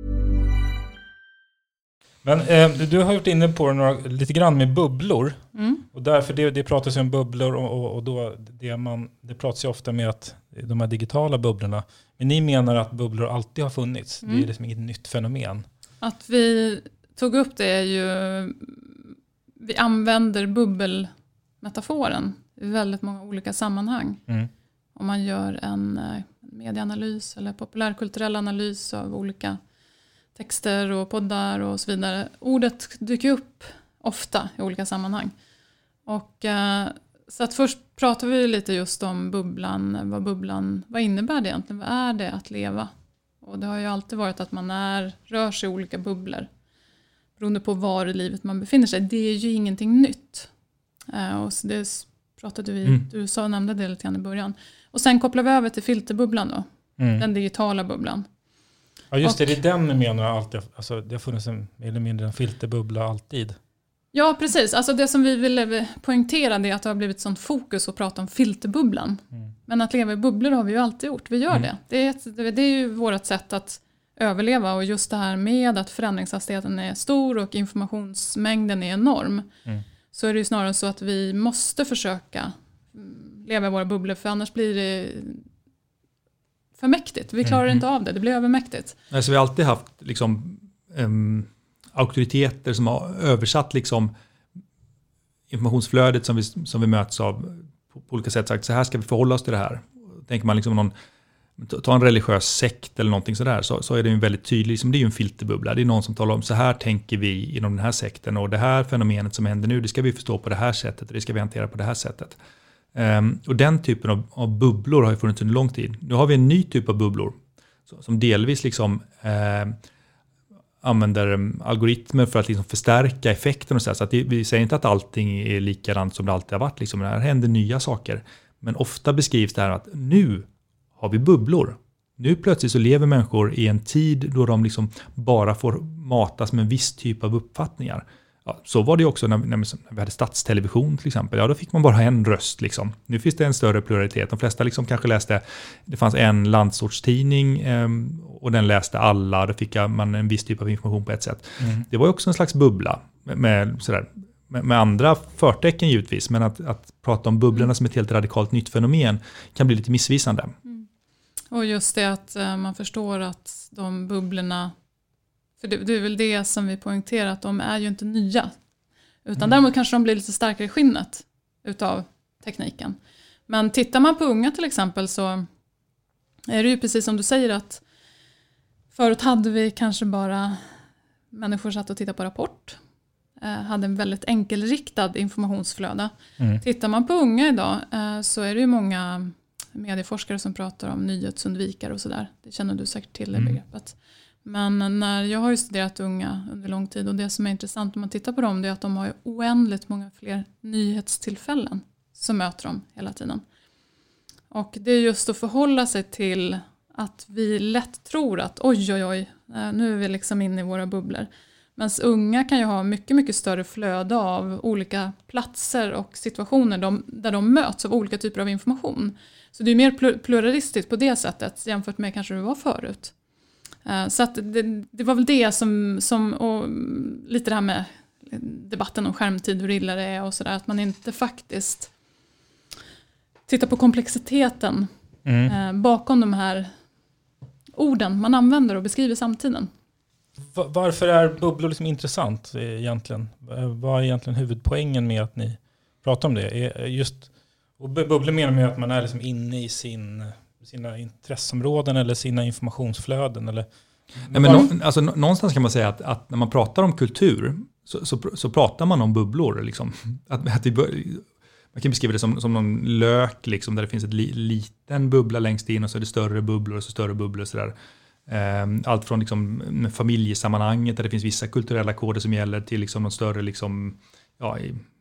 Men eh, du har varit inne på några, lite grann med bubblor. Mm. Och därför det, det pratas ju om bubblor och, och, och då det, man, det pratas ju ofta med att de här digitala bubblorna. Men ni menar att bubblor alltid har funnits. Mm. Det är liksom inget nytt fenomen. Att vi tog upp det är ju... Vi använder bubbelmetaforen i väldigt många olika sammanhang. Mm. Om man gör en medieanalys eller populärkulturell analys av olika texter och poddar och så vidare. Ordet dyker upp ofta i olika sammanhang. Och, eh, så att först pratar vi lite just om bubblan. Vad bubblan, vad innebär det egentligen? Vad är det att leva? Och det har ju alltid varit att man är, rör sig i olika bubblor. Beroende på var i livet man befinner sig. Det är ju ingenting nytt. Eh, och så det pratade vi, mm. du sa, nämnde det lite grann i början. Och sen kopplar vi över till filterbubblan då. Mm. Den digitala bubblan. Ja just och, det, det är den menar jag alltid. Alltså det har funnits en, mer eller mindre en filterbubbla alltid. Ja precis, alltså det som vi ville poängtera är att det har blivit sånt fokus att prata om filterbubblan. Mm. Men att leva i bubblor har vi ju alltid gjort, vi gör mm. det. Det är, ett, det är ju vårt sätt att överleva och just det här med att förändringshastigheten är stor och informationsmängden är enorm. Mm. Så är det ju snarare så att vi måste försöka leva i våra bubblor för annars blir det för mäktigt. Vi klarar mm. inte av det, det blir övermäktigt. Alltså, vi har alltid haft liksom, um, auktoriteter som har översatt liksom, informationsflödet som vi, som vi möts av på, på olika sätt. Sagt, så här ska vi förhålla oss till det här. Tänker man liksom någon, ta en religiös sekt eller någonting sådär, så, så är det ju väldigt tydligt. Liksom, det är ju en filterbubbla. Det är någon som talar om så här tänker vi inom den här sekten och det här fenomenet som händer nu, det ska vi förstå på det här sättet och det ska vi hantera på det här sättet. Um, och den typen av, av bubblor har ju funnits under lång tid. Nu har vi en ny typ av bubblor så, som delvis liksom eh, använder um, algoritmer för att liksom förstärka effekten och så, så att det, vi säger inte att allting är likadant som det alltid har varit. Liksom. Det här händer nya saker. Men ofta beskrivs det här att nu har vi bubblor. Nu plötsligt så lever människor i en tid då de liksom bara får matas med en viss typ av uppfattningar. Ja, så var det också när, när vi hade statstelevision till exempel. Ja, då fick man bara en röst. Liksom. Nu finns det en större pluralitet. De flesta liksom kanske läste, det fanns en landsortstidning eh, och den läste alla. Då fick man en viss typ av information på ett sätt. Mm. Det var ju också en slags bubbla med, med, sådär, med, med andra förtecken givetvis. Men att, att prata om bubblorna mm. som ett helt radikalt nytt fenomen kan bli lite missvisande. Mm. Och just det att uh, man förstår att de bubblorna, för det, det är väl det som vi poängterar, att de är ju inte nya. Utan mm. däremot kanske de blir lite starkare i skinnet utav tekniken. Men tittar man på unga till exempel så är det ju precis som du säger att förut hade vi kanske bara människor satt och tittade på Rapport. Eh, hade en väldigt enkelriktad informationsflöde. Mm. Tittar man på unga idag eh, så är det ju många medieforskare som pratar om nyhetsundvikare och sådär. Det känner du säkert till, det mm. begreppet. Men när jag har ju studerat unga under lång tid och det som är intressant om man tittar på dem, det är att de har ju oändligt många fler nyhetstillfällen som möter dem hela tiden. Och det är just att förhålla sig till att vi lätt tror att oj oj oj, nu är vi liksom inne i våra bubblor. Men unga kan ju ha mycket mycket större flöde av olika platser och situationer de, där de möts av olika typer av information. Så det är mer pluralistiskt på det sättet jämfört med kanske det var förut. Så att det, det var väl det som, som och lite det här med debatten om skärmtid, hur illa det är och sådär, att man inte faktiskt tittar på komplexiteten mm. eh, bakom de här orden man använder och beskriver samtiden. Var, varför är bubblor liksom intressant egentligen? Vad är egentligen huvudpoängen med att ni pratar om det? Är just, och bubblor menar med att man är liksom inne i sin... sina intresseområden eller sina informationsflöden eller Nej, men nå, alltså, någonstans kan man säga att, att när man pratar om kultur så, så, så pratar man om bubblor. Liksom. Att, att det bör, man kan beskriva det som, som någon lök liksom, där det finns en li, liten bubbla längst in och så är det större bubblor och så större bubblor och sådär. Allt från liksom familjesammanhanget där det finns vissa kulturella koder som gäller till liksom någon större liksom, ja,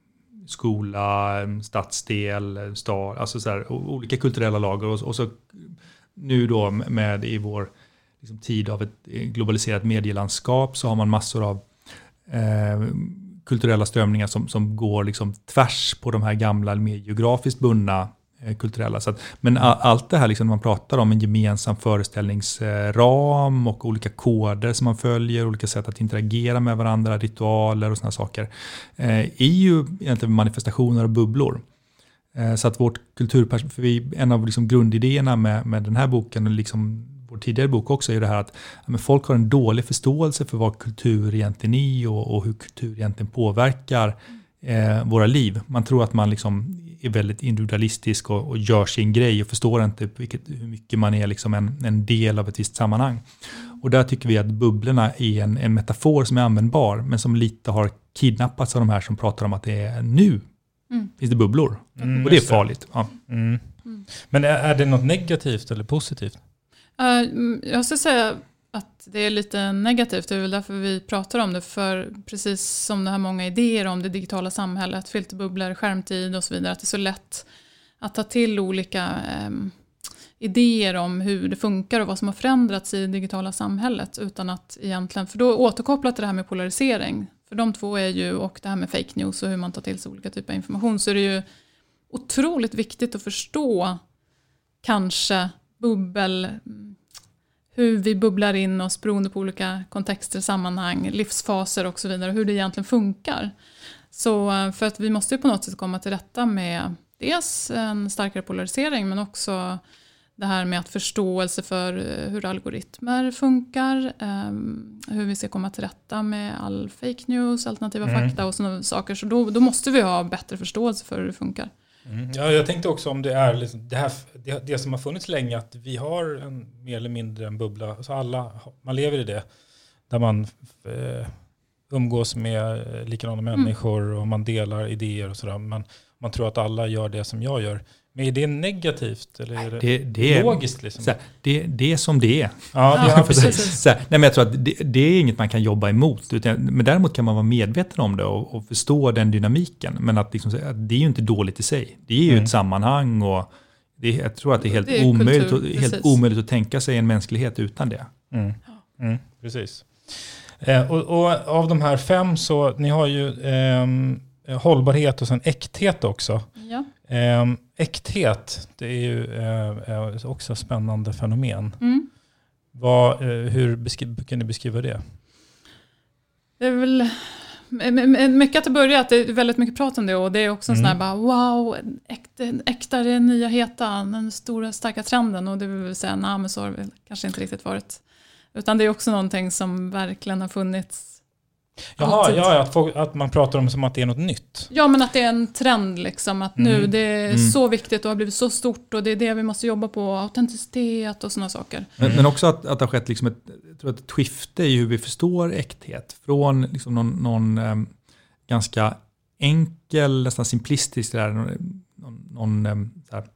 skola, stadsdel, stad, alltså så här, olika kulturella lager. Och, och så nu då med i vår liksom, tid av ett globaliserat medielandskap så har man massor av eh, kulturella strömningar som, som går liksom tvärs på de här gamla, mer geografiskt bundna eh, kulturella. Så att, men all, allt det här liksom, man pratar om en gemensam föreställningsram och olika koder som man följer, olika sätt att interagera med varandra, ritualer och såna saker, eh, är ju egentligen manifestationer och bubblor. Eh, så att vårt kulturperspektiv, en av liksom grundidéerna med, med den här boken och liksom vår tidigare bok också är ju det här att ja, men folk har en dålig förståelse för vad kultur egentligen är och, och hur kultur egentligen påverkar eh, våra liv. Man tror att man liksom är väldigt individualistisk och, och gör sin grej och förstår inte vilket, hur mycket man är liksom en, en del av ett visst sammanhang. Och där tycker vi att bubblorna är en, en metafor som är användbar men som lite har kidnappats av de här som pratar om att det är nu. Mm. Finns det bubblor? Mm, och det är farligt. Ja. Mm. Mm. Men är, är det något negativt eller positivt? Uh, jag ska säga att det är lite negativt. Det är väl därför vi pratar om det. För precis som det här många idéer om det digitala samhället, filterbubblor, skärmtid och så vidare. Att det är så lätt att ta till olika um, idéer om hur det funkar och vad som har förändrats i det digitala samhället. Utan att egentligen, för då återkopplat till det här med polarisering. För de två är ju, och det här med fake news och hur man tar till sig olika typer av information. Så är det ju otroligt viktigt att förstå kanske bubbel, hur vi bubblar in oss beroende på olika kontexter, sammanhang, livsfaser och så vidare, hur det egentligen funkar. Så för att vi måste ju på något sätt komma till rätta med dels en starkare polarisering men också det här med att förståelse för hur algoritmer funkar, um, hur vi ska komma till rätta med all fake news, alternativa mm. fakta och sådana saker. Så då, då måste vi ha bättre förståelse för hur det funkar. Mm. Ja, jag tänkte också om det är liksom det, här, det, det som har funnits länge, att vi har en mer eller mindre en bubbla, så alla, man lever i det, där man eh, umgås med likadana människor mm. och man delar idéer och sådär. Man, man tror att alla gör det som jag gör. Men är det negativt eller är det, det, det är logiskt? Liksom? Såhär, det, det är som det är. Ja, det är precis. Såhär, nej, men jag tror att det, det är inget man kan jobba emot. Utan, men däremot kan man vara medveten om det och, och förstå den dynamiken. Men att, liksom, att det är ju inte dåligt i sig. Det är ju mm. ett sammanhang och det, jag tror att det är helt, det är omöjligt, kultur, helt omöjligt att tänka sig en mänsklighet utan det. Mm. Mm, precis. Eh, och, och av de här fem så, ni har ju eh, hållbarhet och sen äkthet också. Ja. Eh, äkthet, det är ju eh, också ett spännande fenomen. Mm. Vad, eh, hur beskri- kan ni beskriva det? Det är väl mycket att det börjar, det är väldigt mycket prat om det och det är också en mm. sån här bara, wow, äkta, äkta är den nya heta, den stora starka trenden och det vill säga, nej men så har det kanske inte riktigt varit. Utan det är också någonting som verkligen har funnits. Jaha, ja, att, folk, att man pratar om som att det är något nytt. Ja, men att det är en trend liksom. Att mm. nu det är mm. så viktigt och har blivit så stort och det är det vi måste jobba på. Autenticitet och sådana saker. Men, mm. men också att, att det har skett liksom ett, jag tror att ett skifte i hur vi förstår äkthet. Från liksom någon, någon um, ganska enkel, nästan simplistisk där, någon, någon um, så här,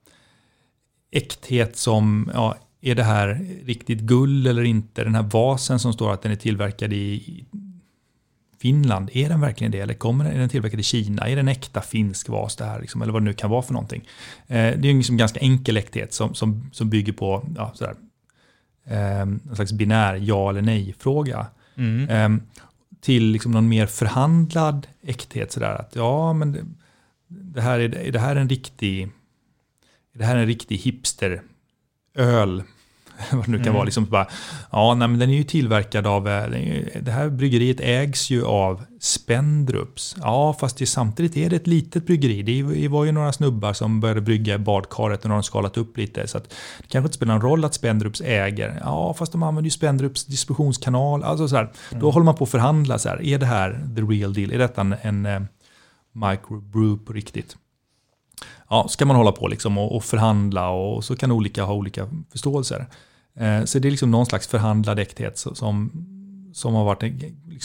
äkthet som, ja, är det här riktigt guld eller inte? Den här vasen som står att den är tillverkad i Finland, är den verkligen det? Eller kommer den, är den tillverkad i Kina? Är den äkta finsk vas det här? Liksom, eller vad det nu kan vara för någonting. Eh, det är ju en liksom ganska enkel äkthet som, som, som bygger på ja, sådär, eh, en slags binär ja eller nej-fråga. Mm. Eh, till liksom någon mer förhandlad äkthet. Sådär, att ja, men det, det här är, är det här en riktig är det här en riktig hipster öl? Vad det nu kan mm. vara. Liksom bara, ja, nej, men den är ju tillverkad av, det här bryggeriet ägs ju av Spendrups. Ja, fast det, samtidigt är det ett litet bryggeri. Det var ju några snubbar som började brygga i badkaret och de har skalat upp lite. Så att det kanske inte spelar någon roll att Spendrups äger. Ja, fast de använder ju Spendrups distributionskanal. Alltså så här, mm. Då håller man på att förhandla så här. Är det här the real deal? Är detta en, en uh, microbrew på riktigt? Ja, ska man hålla på liksom och, och förhandla och så kan olika ha olika förståelser. Eh, så det är liksom någon slags förhandlad äkthet som, som har varit en, liksom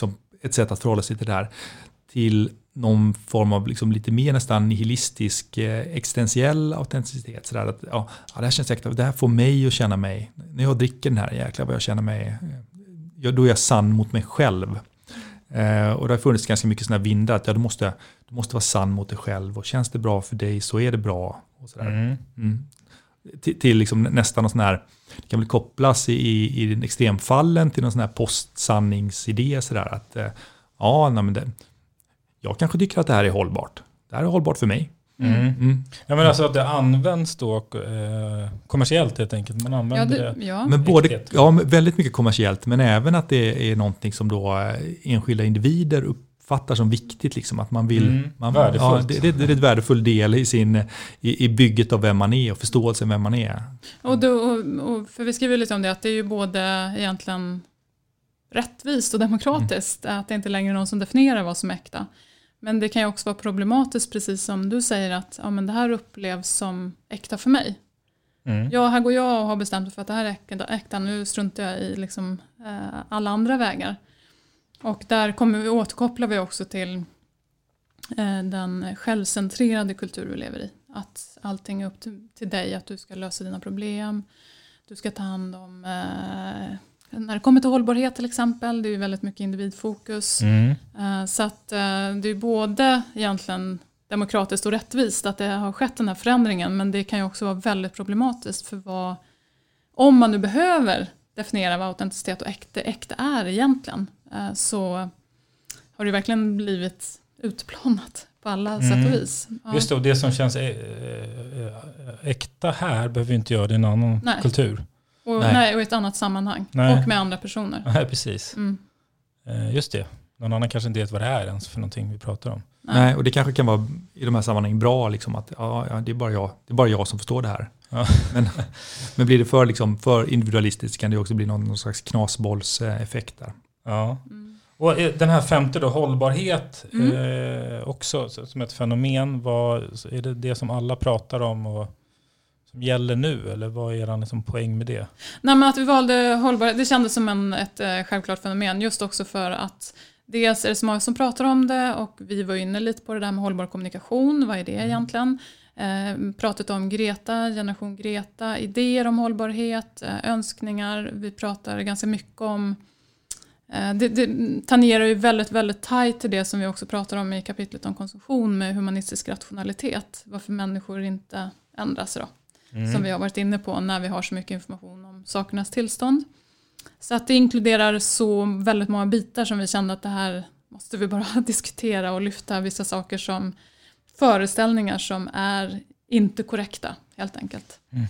ett sätt att förhålla sig till det här, till någon form av liksom lite mer nästan nihilistisk eh, existentiell autenticitet. Så där att, ja, det här känns äkta, det här får mig att känna mig, när jag dricker den här, jäklar vad jag känner mig, ja, då är jag sann mot mig själv. Eh, och det har funnits ganska mycket sådana vindar, att ja, du, måste, du måste vara sann mot dig själv, och känns det bra för dig så är det bra. Och så där. Mm. Mm. Till, till liksom nästan någon sån här, det kan väl kopplas i, i, i den extremfallen till någon sån här postsanningsidé, så där, att eh, ja, nej, men det, jag kanske tycker att det här är hållbart. Det här är hållbart för mig. Mm. Mm. Ja, men alltså att det används då eh, kommersiellt helt enkelt. Man använder ja, det, det. Ja. Men både, ja, väldigt mycket kommersiellt, men även att det är någonting som då enskilda individer uppfattar som viktigt. Liksom, att man vill, mm. man, värdefullt. Ja, det, det är ett värdefull del i, sin, i, i bygget av vem man är och förståelsen vem man är. Och, då, och, och för vi skriver lite om det, att det är ju både egentligen rättvist och demokratiskt, mm. att det inte längre är någon som definierar vad som är äkta. Men det kan ju också vara problematiskt, precis som du säger, att ja, men det här upplevs som äkta för mig. Mm. Ja, här går jag och har bestämt mig för att det här är äkta, äkta. Nu struntar jag i liksom, eh, alla andra vägar. Och där kommer vi, återkopplar vi också till eh, den självcentrerade kultur vi lever i. Att allting är upp till, till dig, att du ska lösa dina problem. Du ska ta hand om... Eh, När det kommer till hållbarhet till exempel, det är ju väldigt mycket individfokus. Mm. Så att det är både egentligen demokratiskt och rättvist att det har skett den här förändringen. Men det kan ju också vara väldigt problematiskt för vad, om man nu behöver definiera vad autenticitet och äkta, äkta är egentligen, så har det verkligen blivit utplånat på alla mm. sätt och vis. Ja. Just det, och det som känns äkta här behöver inte göra det i en annan Nej. kultur. Och, nej. Nej, och i ett annat sammanhang. Nej. Och med andra personer. Nej, precis. Mm. Eh, just det. Någon annan kanske inte vet vad det är ens för någonting vi pratar om. Nej, Nej och det kanske kan vara i de här sammanhangen bra liksom, att ja, ja, det, är bara jag, det är bara jag som förstår det här. Ja. Men, men blir det för, liksom, för individualistiskt kan det också bli någon, någon slags knasbollseffekt där. Ja. Mm. Och den här femte då, hållbarhet mm. eh, också som ett fenomen. Vad, är det det som alla pratar om och som gäller nu, eller vad är liksom poäng med det? Nej, men att vi valde hållbarhet, det kändes som en, ett eh, självklart fenomen, just också för att dels är det så många som pratar om det, och vi var inne lite på det där med hållbar kommunikation, vad är det egentligen? Eh, pratat om Greta, generation Greta, idéer om hållbarhet, eh, önskningar, vi pratar ganska mycket om, eh, det, det tangerar ju väldigt, väldigt tajt till det som vi också pratar om i kapitlet om konsumtion med humanistisk rationalitet, varför människor inte ändras då. Mm. Som vi har varit inne på när vi har så mycket information om sakernas tillstånd. Så att det inkluderar så väldigt många bitar som vi kände att det här måste vi bara diskutera och lyfta vissa saker som föreställningar som är inte korrekta helt enkelt. Mm.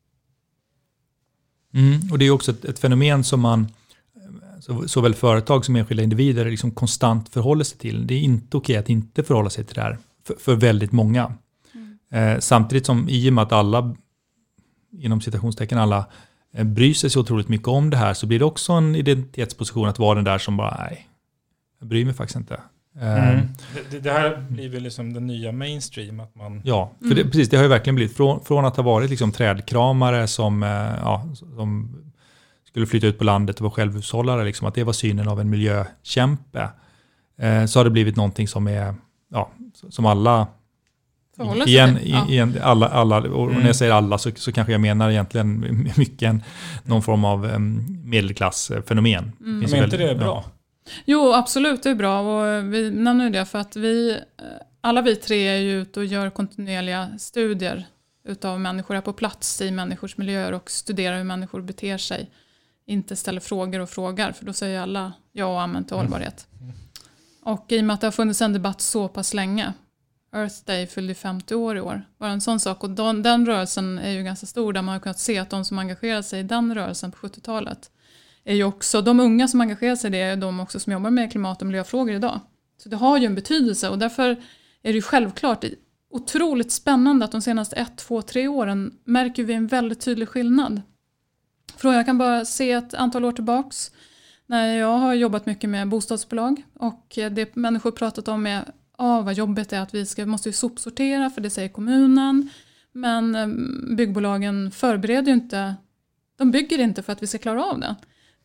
Mm, och det är också ett, ett fenomen som man så, såväl företag som enskilda individer liksom konstant förhåller sig till. Det är inte okej att inte förhålla sig till det här för, för väldigt många. Mm. Eh, samtidigt som i och med att alla inom citationstecken alla eh, bryr sig så otroligt mycket om det här, så blir det också en identitetsposition att vara den där som bara, nej, jag bryr mig faktiskt inte. Mm. Um, det, det här blir väl liksom den nya mainstream. Att man... Ja, för det, precis, det har ju verkligen blivit från, från att ha varit liksom trädkramare som, eh, ja, som skulle flytta ut på landet och vara självhushållare, liksom, att det var synen av en miljökämpe, eh, så har det blivit någonting som är, ja, som alla igen, ja. igen, alla, alla och mm. när jag säger alla så, så kanske jag menar egentligen mycket en, någon form av um, medelklassfenomen. Mm. Men inte det är bra? Ja. Jo, absolut, det är bra, och vi nämner det för att vi, alla vi tre är ju ute och gör kontinuerliga studier utav människor här på plats i människors miljöer och studerar hur människor beter sig. Inte ställer frågor och frågar, för då säger alla ja och amen till hållbarhet. Mm. Och i och med att det har funnits en debatt så pass länge, Earth Day fyllde femtio år i år, var en sån sak, och den, den rörelsen är ju ganska stor, där man har kunnat se att de som engagerar sig i den rörelsen på sjuttiotalet är ju också, de unga som engagerar sig, det är de också som jobbar med klimat- och miljöfrågor idag. Så det har ju en betydelse, och därför är det ju självklart otroligt spännande att de senaste ett, två, tre åren märker vi en väldigt tydlig skillnad. För jag kan bara se ett antal år tillbaks när jag har jobbat mycket med bostadsbolag, och det människor pratat om är ah, vad jobbigt det är att vi ska, måste ju sopsortera, för det säger kommunen, men byggbolagen förbereder ju inte, de bygger inte för att vi ska klara av det.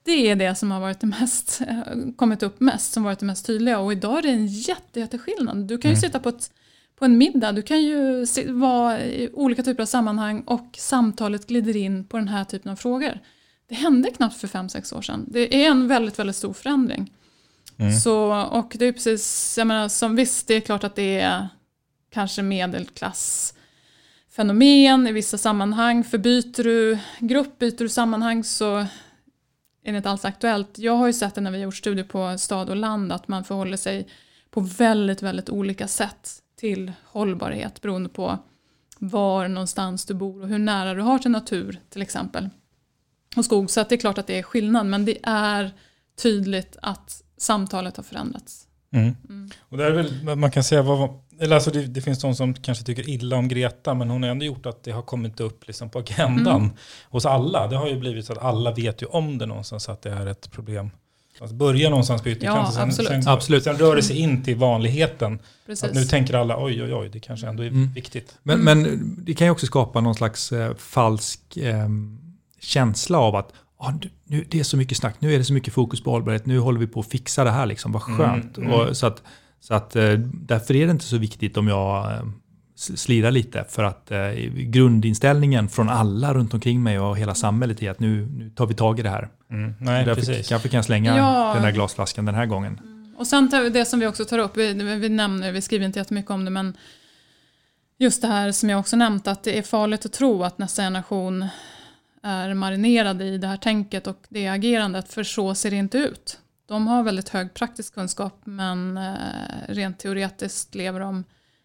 Det är det som har varit det mest, kommit upp mest, som varit det mest tydliga. Och idag är det en jätte, jätteskillnad. Du kan ju mm. sitta på, ett, på en middag, du kan ju se, vara i olika typer av sammanhang och samtalet glider in på den här typen av frågor. Det hände knappt för fem, sex år sedan. Det är en väldigt, väldigt stor förändring. Mm. Så, och det är precis, jag menar, som visst, det är klart att det är kanske medelklassfenomen i vissa sammanhang. För byter du grupp, byter du sammanhang så är det inte alls aktuellt. Jag har ju sett det när vi har gjort studier på stad och land att man förhåller sig på väldigt, väldigt olika sätt till hållbarhet beroende på var någonstans du bor och hur nära du har till natur till exempel. Och skog, så att det är klart att det är skillnad, men det är tydligt att samtalet har förändrats. Mm. Mm. Och det är väl, man kan säga, vad, eller alltså det, det finns de som kanske tycker illa om Greta, men hon har ändå gjort att det har kommit upp liksom på agendan mm. hos alla. Det har ju blivit så att alla vet ju om det någonstans, att det är ett problem. Alltså börja någonstans på ytterkanten, ja, sen, absolut. Sen, absolut. sen rör det sig in till vanligheten. Precis. Att nu tänker alla, oj oj oj, det kanske ändå är mm. viktigt. Men, men det kan ju också skapa någon slags eh, falsk eh, känsla av att ah, nu, det är så mycket snack, nu är det så mycket fokus på hållbarhet, nu håller vi på att fixa det här, liksom, vad skönt. Mm, mm. Och så att, så att, eh, därför är det inte så viktigt om jag eh, slirar lite, för att eh, grundinställningen från alla runt omkring mig och hela samhället är att nu, nu tar vi tag i det här. Mm. Nej, därför precis. kanske kan jag slänga ja. den där glasflaskan den här gången. Mm. Och sen det som vi också tar upp, vi, vi nämner, vi skriver inte jättemycket om det, men just det här som jag också nämnt, att det är farligt att tro att nästa generation är marinerade i det här tänket och det agerandet, för så ser det inte ut. De har väldigt hög praktisk kunskap, men eh, rent teoretiskt lever de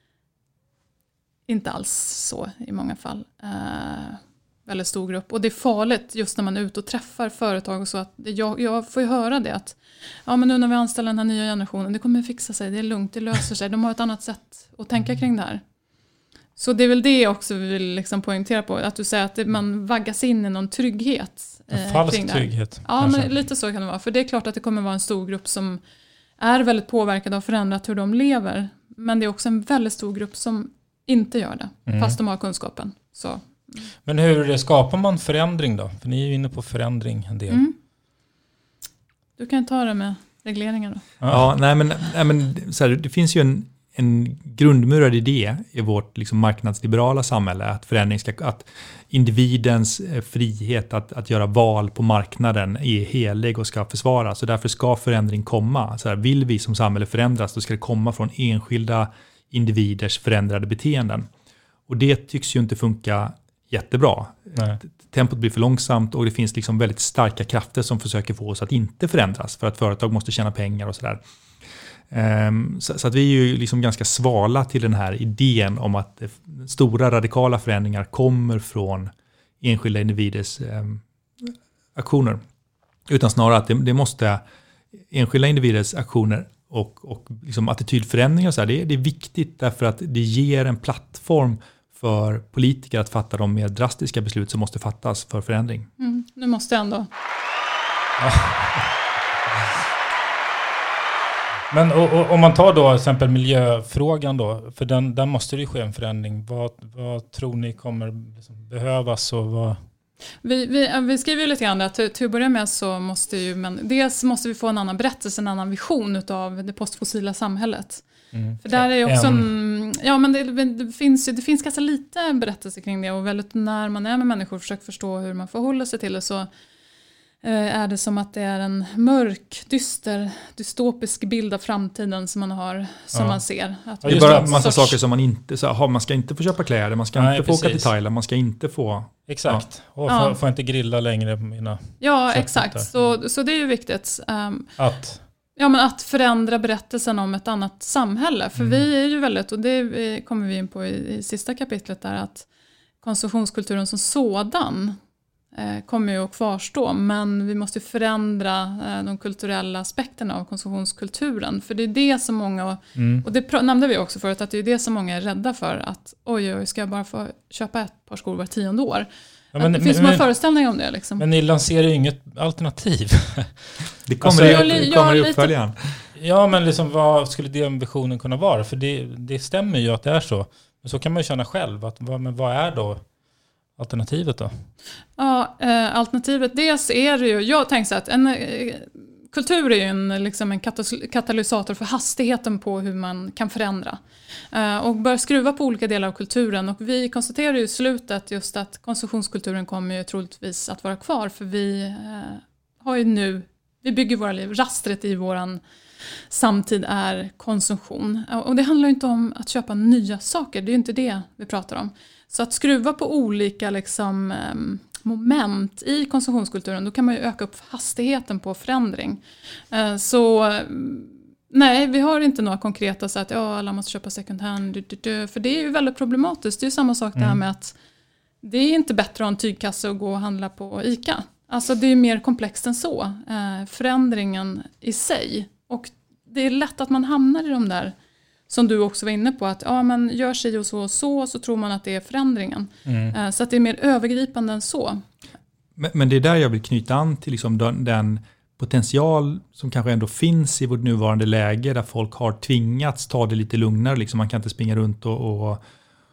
inte alls så i många fall. Eh, väldigt stor grupp. Och det är farligt just när man är ute och träffar företag och så. Att det, jag, jag får ju höra det att ja, men nu när vi anställer den här nya generationen, det kommer fixa sig, det är lugnt, det löser sig. De har ett annat sätt att tänka kring det här. Så det är väl det också vi vill liksom poängtera på. Att du säger att man vaggas in i någon trygghet. En eh, falsk trygghet. Ja, men lite så kan det vara. För det är klart att det kommer vara en stor grupp som är väldigt påverkad och förändrat hur de lever. Men det är också en väldigt stor grupp som inte gör det. Mm. Fast de har kunskapen. Så. Mm. Men hur skapar man förändring då? För ni är ju inne på förändring en del. Mm. Du kan ta det med regleringar då. Ja, ja nej men, nej men så här, det finns ju en en grundmurad idé i vårt liksom marknadsliberala samhälle att förändring ska, att individens frihet att, att göra val på marknaden är helig och ska försvaras. Så därför ska förändring komma. Så här, vill vi som samhälle förändras, då ska det komma från enskilda individers förändrade beteenden. Och det tycks ju inte funka jättebra. Nej. Tempot blir för långsamt och det finns liksom väldigt starka krafter som försöker få oss att inte förändras för att företag måste tjäna pengar och sådär. Um, så, så att vi är ju liksom ganska svala till den här idén om att det, stora radikala förändringar kommer från enskilda individers um, aktioner. Utan snarare att det, det måste enskilda individers aktioner och, och liksom attitydförändringar och så här, det, det är viktigt därför att det ger en plattform för politiker att fatta de mer drastiska beslut som måste fattas för förändring. Mm, nu måste jag ändå. Men och, och, om man tar då till exempel miljöfrågan då, för den, den måste det ju ske en förändring. Vad, vad tror ni kommer liksom behövas och vad... Vi, vi, vi skriver ju lite grann att till, till att börja med så måste ju, men dels måste vi få en annan berättelse, en annan vision av det postfossila samhället. Mm. För där är också en, ja men det, det, finns, det finns ganska lite berättelse kring det och väldigt när man är med människor och försöker förstå hur man förhåller sig till det så är det som att det är en mörk, dyster, dystopisk bild av framtiden som man har, som ja. man ser. Att det är bara en massa sorts... saker som man inte, så här, man ska inte få köpa kläder, man ska Nej, inte få precis. åka till Thailand, man ska inte få... Exakt, ja. och får, ja. får inte grilla längre på mina... Ja, exakt, så, så det är ju viktigt. Um, att? Ja, men att förändra berättelsen om ett annat samhälle. För mm. vi är ju väldigt, och det kommer vi in på i, i sista kapitlet där, att konsumtionskulturen som sådan kommer ju att kvarstå, men vi måste förändra de kulturella aspekterna av konsumtionskulturen, för det är det som många, mm. och det nämnde vi också förut, att det är det som många är rädda för, att oj, oj ska jag bara få köpa ett par skor var tionde år? Ja, men, det finns men, många föreställningar om det. Liksom. Men ni lanserar ju inget alternativ. Det kommer alltså, i, det kommer i uppföljaren. Ja, men liksom, vad skulle den visionen kunna vara? För det, det stämmer ju att det är så. Men så kan man ju känna själv, att vad, men vad är då alternativet då? Ja, eh, alternativet, dels är det ju, jag tänker så att en, eh, kultur är ju en, liksom en katas- katalysator för hastigheten på hur man kan förändra. Eh, och bör skruva på olika delar av kulturen. Och vi konstaterar ju i slutet just att konsumtionskulturen kommer ju troligtvis att vara kvar. För vi eh, har ju nu, vi bygger våra liv, rastret i våran samtid är konsumtion. Och det handlar ju inte om att köpa nya saker, det är ju inte det vi pratar om. Så att skruva på olika liksom, um, moment i konsumtionskulturen, då kan man ju öka upp hastigheten på förändring. Uh, så um, nej, vi har inte några konkreta så att ja, alla måste köpa second hand, du, du, du, för det är ju väldigt problematiskt. Det är ju samma sak mm. det här med att det är inte bättre att ha en tygkasse och gå och handla på ICA. Alltså det är mer komplext än så. Uh, förändringen i sig. Och det är lätt att man hamnar i de där som du också var inne på, att ja, man gör sig och så och så, så tror man att det är förändringen. Mm. Så att det är mer övergripande än så. Men, men det är där jag vill knyta an till liksom den, den potential som kanske ändå finns i vårt nuvarande läge, där folk har tvingats ta det lite lugnare. Liksom man kan inte springa runt och, och,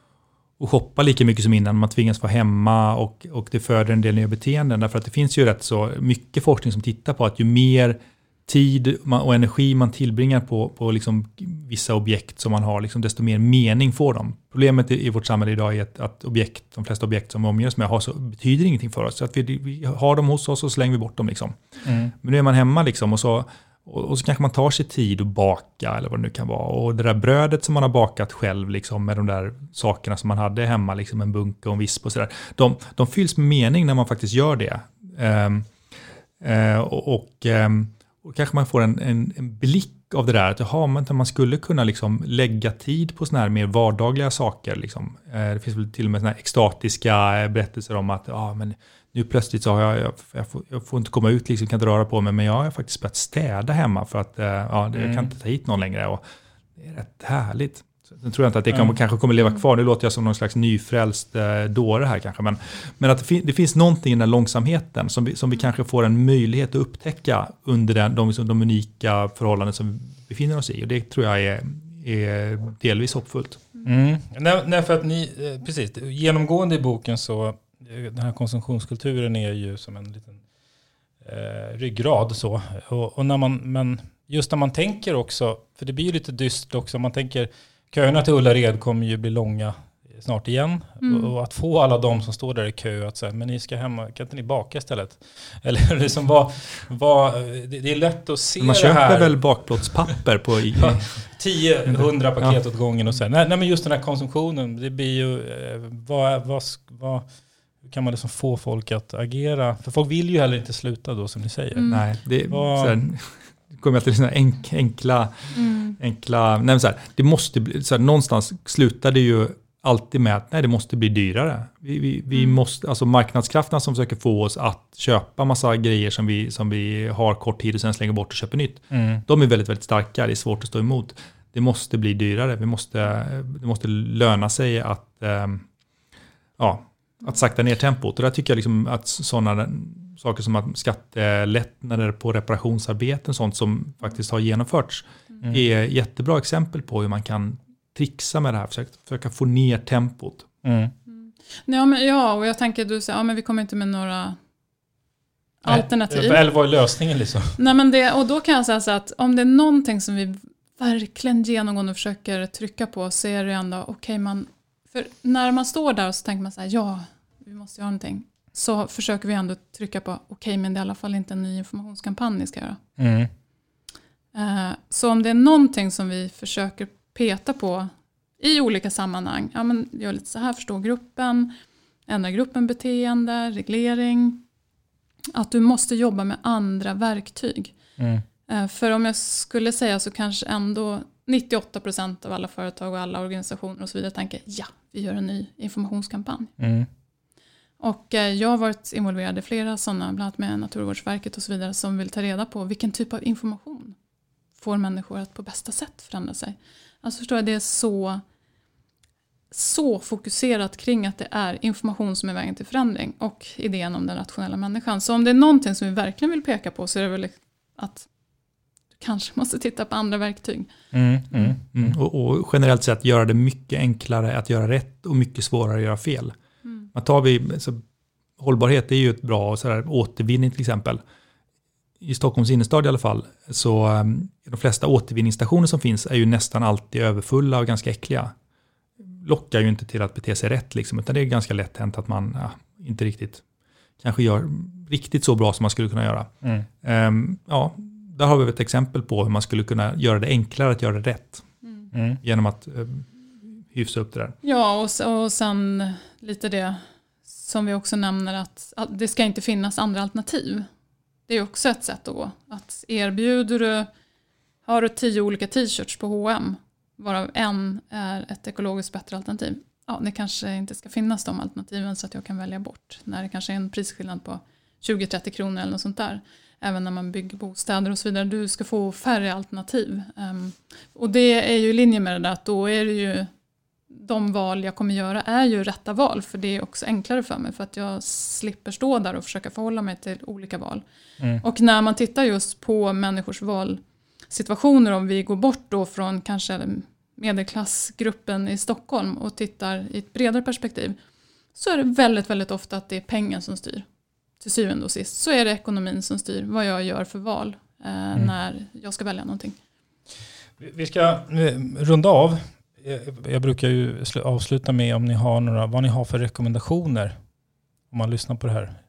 och shoppa lika mycket som innan. Man tvingas vara hemma och, och det föder en del nya beteenden. Därför att det finns ju rätt så mycket forskning som tittar på att ju mer tid och energi man tillbringar på, på liksom vissa objekt som man har, liksom, desto mer mening får de. Problemet i, i vårt samhälle idag är att, att objekt, de flesta objekt som vi omger oss med har så, betyder ingenting för oss. Så att vi, vi har dem hos oss och slänger vi bort dem. Liksom. Mm. Men nu är man hemma liksom, och, så, och, och så kanske man tar sig tid att baka eller vad det nu kan vara. Och det där brödet som man har bakat själv liksom, med de där sakerna som man hade hemma, liksom en bunke och en visp och sådär. De, de fylls med mening när man faktiskt gör det. Um, uh, och... och um, Och kanske man får en, en, en blick av det där. Att jaha, man, man skulle kunna liksom lägga tid på såna här mer vardagliga saker. Liksom. Eh, det finns väl till och med såna här extatiska berättelser om att ja, men nu plötsligt så har jag, jag, jag, får, jag får inte komma ut, liksom, kan inte röra på mig. Men jag har faktiskt börjat städa hemma för att eh, ja, det, mm. jag kan inte ta hit någon längre. Och det är rätt härligt. Sen tror jag inte att det kan, mm. kanske kommer leva kvar. Nu låter jag som någon slags nyfrälst eh, dåre här kanske. Men, men att det, fin- det finns någonting i den här långsamheten som vi, som vi kanske får en möjlighet att upptäcka under den, de, de unika förhållanden som vi befinner oss i. Och det tror jag är, är delvis hoppfullt. Mm. Nej, nej, för att ni, precis, genomgående i boken så, den här konsumtionskulturen är ju som en liten eh, ryggrad så. Och, och när man, men just när man tänker också, för det blir ju lite dystert också, man tänker köerna till Ullared kommer ju bli långa snart igen. Mm. Och att få alla de som står där i kö att säga, men ni ska hemma, kan inte ni baka istället? Eller liksom vad, vad, det är lätt att se man det här. Man köper väl bakplåtspapper på i, ja, tio hundra paket ja. åt gången och så. Nej, nej, men just den här konsumtionen, det blir ju, vad, vad, vad hur kan man liksom få folk att agera? För folk vill ju heller inte sluta då, som ni säger. Mm. Nej, det är vad, så här, kommer jag till såna enk, enkla, mm. enkla, nej men så här, det måste bli, så här, någonstans slutar det ju alltid med att nej, det måste bli dyrare. Vi, vi, vi mm. måste, alltså marknadskrafterna som försöker få oss att köpa massa grejer som vi, som vi har kort tid och sen slänger bort och köper nytt. Mm. De är väldigt, väldigt starka, det är svårt att stå emot. Det måste bli dyrare, vi måste, det måste löna sig att, ähm, ja, att sakta ner tempot. Och där tycker jag liksom att sådana saker som att skattelättnader på reparationsarbeten, sånt som faktiskt har genomförts, mm. är jättebra exempel på hur man kan trixa med det här, försöka, försöka få ner tempot. Mm. Mm. Ja, men, ja, och jag tänker att du säger, ja, men vi kommer inte med några Nej, alternativ. Eller vad är lösningen liksom? Nej, men det, och då kan jag säga så att om det är någonting som vi verkligen genomgående försöker trycka på, så är det ändå, okej, okay, man, för när man står där och så tänker man så här, ja, vi måste göra någonting. Så försöker vi ändå trycka på, okej, okay, men det är i alla fall inte en ny informationskampanj ni ska göra. Mm. Uh, så om det är någonting som vi försöker peta på i olika sammanhang, ja men gör lite så här, förstå gruppen, ändra gruppen beteende, reglering, att du måste jobba med andra verktyg. Mm. Uh, för om jag skulle säga så kanske ändå nittioåtta procent av alla företag och alla organisationer och så vidare tänker, ja, vi gör en ny informationskampanj. Mm. Och eh, jag har varit involverad i flera sådana, bland annat med Naturvårdsverket och så vidare, som vill ta reda på vilken typ av information får människor att på bästa sätt förändra sig. Alltså förstår jag, det är så, så fokuserat kring att det är information som är vägen till förändring och idén om den rationella människan. Så om det är någonting som vi verkligen vill peka på, så är det väl att du kanske måste titta på andra verktyg. Mm, mm, mm. Och, och generellt sett göra det mycket enklare att göra rätt och mycket svårare att göra fel. Mm. Man tar vi, så, hållbarhet är ju ett bra så där, återvinning till exempel. I Stockholms innerstad i alla fall, så um, de flesta återvinningsstationer som finns är ju nästan alltid överfulla och ganska äckliga. Lockar ju inte till att bete sig rätt liksom, utan det är ganska lätt hänt att man ja, inte riktigt kanske gör riktigt så bra som man skulle kunna göra. Mm. Um, ja, där har vi ett exempel på hur man skulle kunna göra det enklare att göra det rätt. Mm. Genom att um, hyfsa upp det där. Ja, och, och sen lite det som vi också nämner att, att det ska inte finnas andra alternativ. Det är också ett sätt att gå. Att erbjuder du, har du tio olika t-shirts på H och M, varav en är ett ekologiskt bättre alternativ. Ja, det kanske inte ska finnas de alternativen så att jag kan välja bort. När det kanske är en prisskillnad på tjugo till trettio kronor eller något sånt där. Även när man bygger bostäder och så vidare. Du ska få färre alternativ. Um, och det är ju i linje med det där att då är det ju de val jag kommer göra är ju rätta val. För det är också enklare för mig. För att jag slipper stå där och försöka förhålla mig till olika val. Mm. Och när man tittar just på människors valsituationer. Om vi går bort då från kanske medelklassgruppen i Stockholm. Och tittar i ett bredare perspektiv. Så är det väldigt, väldigt ofta att det är pengen som styr. Till syvende och sist. Så är det ekonomin som styr vad jag gör för val. Eh, mm. När jag ska välja någonting. Vi ska runda av. Jag brukar ju avsluta med om ni har några, vad ni har för rekommendationer om man lyssnar på det här.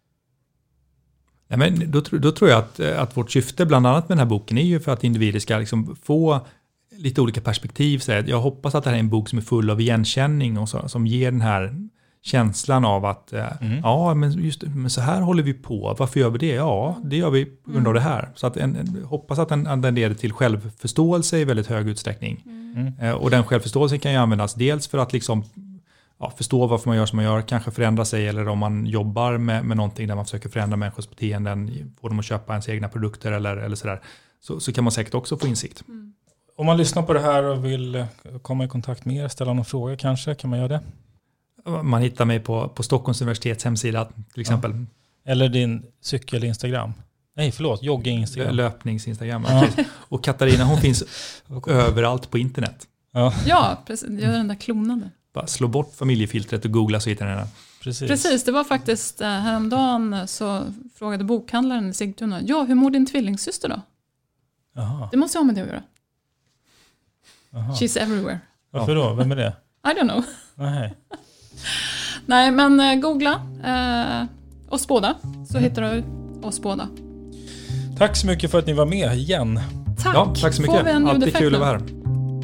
Ja, men då, då tror jag att, att vårt syfte bland annat med den här boken är ju för att individer ska liksom få lite olika perspektiv. Så jag hoppas att det här är en bok som är full av igenkänning och så, som ger den här känslan av att mm. ja, men, just, men så här håller vi på. Varför gör vi det? Ja, det gör vi på grund av det här. Så att en, en, hoppas att den, den leder till självförståelse i väldigt hög utsträckning. Mm. Eh, och den självförståelsen kan ju användas dels för att liksom, ja, förstå varför man gör som man gör, kanske förändra sig, eller om man jobbar med, med någonting där man försöker förändra människors beteenden, få dem att köpa ens egna produkter eller, eller sådär, så, så kan man säkert också få insikt. Mm. Om man lyssnar på det här och vill komma i kontakt med er, ställa någon fråga kanske, kan man göra det? Man hittar mig på, på Stockholms universitets hemsida till exempel. Ja. Eller din cykel-Instagram. Nej, förlåt, jogging-Instagram. Löpnings-Instagram. Ja. Och Katarina, hon finns överallt på internet. Ja, ja precis. Jag är den där klonade. Bara slå bort familjefiltret och googla så hittar ni den. Precis. Precis, det var faktiskt häromdagen så frågade bokhandlaren i Sigtuna. Ja, hur mår din tvillingsyster då? Aha. Det måste jag ha med det att göra. Aha. She's everywhere. Varför då? Vem är det? I don't know. Nej. Nej, men eh, googla eh, oss båda så mm. hittar du oss båda. Tack så mycket för att ni var med igen. Tack. Ja, tack så mycket. Alltid kul att vara här.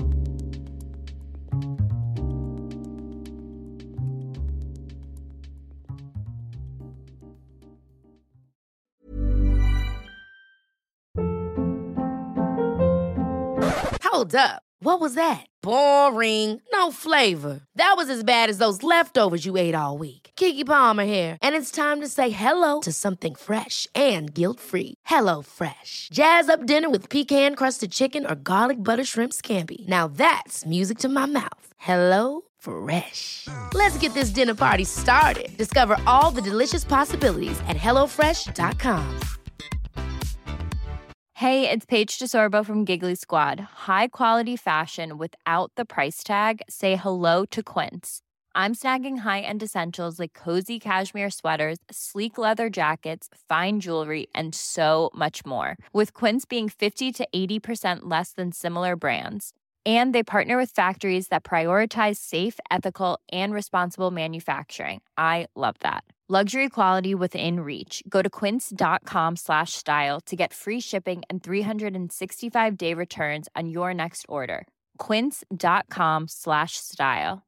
Hold up. What was that? Boring. No flavor. That was as bad as those leftovers you ate all week. Keke Palmer here, and it's time to say hello to something fresh and guilt-free. Hello Fresh. Jazz up dinner with pecan-crusted chicken or garlic butter shrimp scampi. Now that's music to my mouth. Hello Fresh. Let's get this dinner party started. Discover all the delicious possibilities at hello fresh dot com. Hey, it's Paige DeSorbo from Giggly Squad. High quality fashion without the price tag. Say hello to Quince. I'm snagging high-end essentials like cozy cashmere sweaters, sleek leather jackets, fine jewelry, and so much more. With Quince being fifty to eighty percent less than similar brands. And they partner with factories that prioritize safe, ethical, and responsible manufacturing. I love that. Luxury quality within reach. Go to quince.com slash style to get free shipping and three sixty-five day returns on your next order. Quince.com slash style.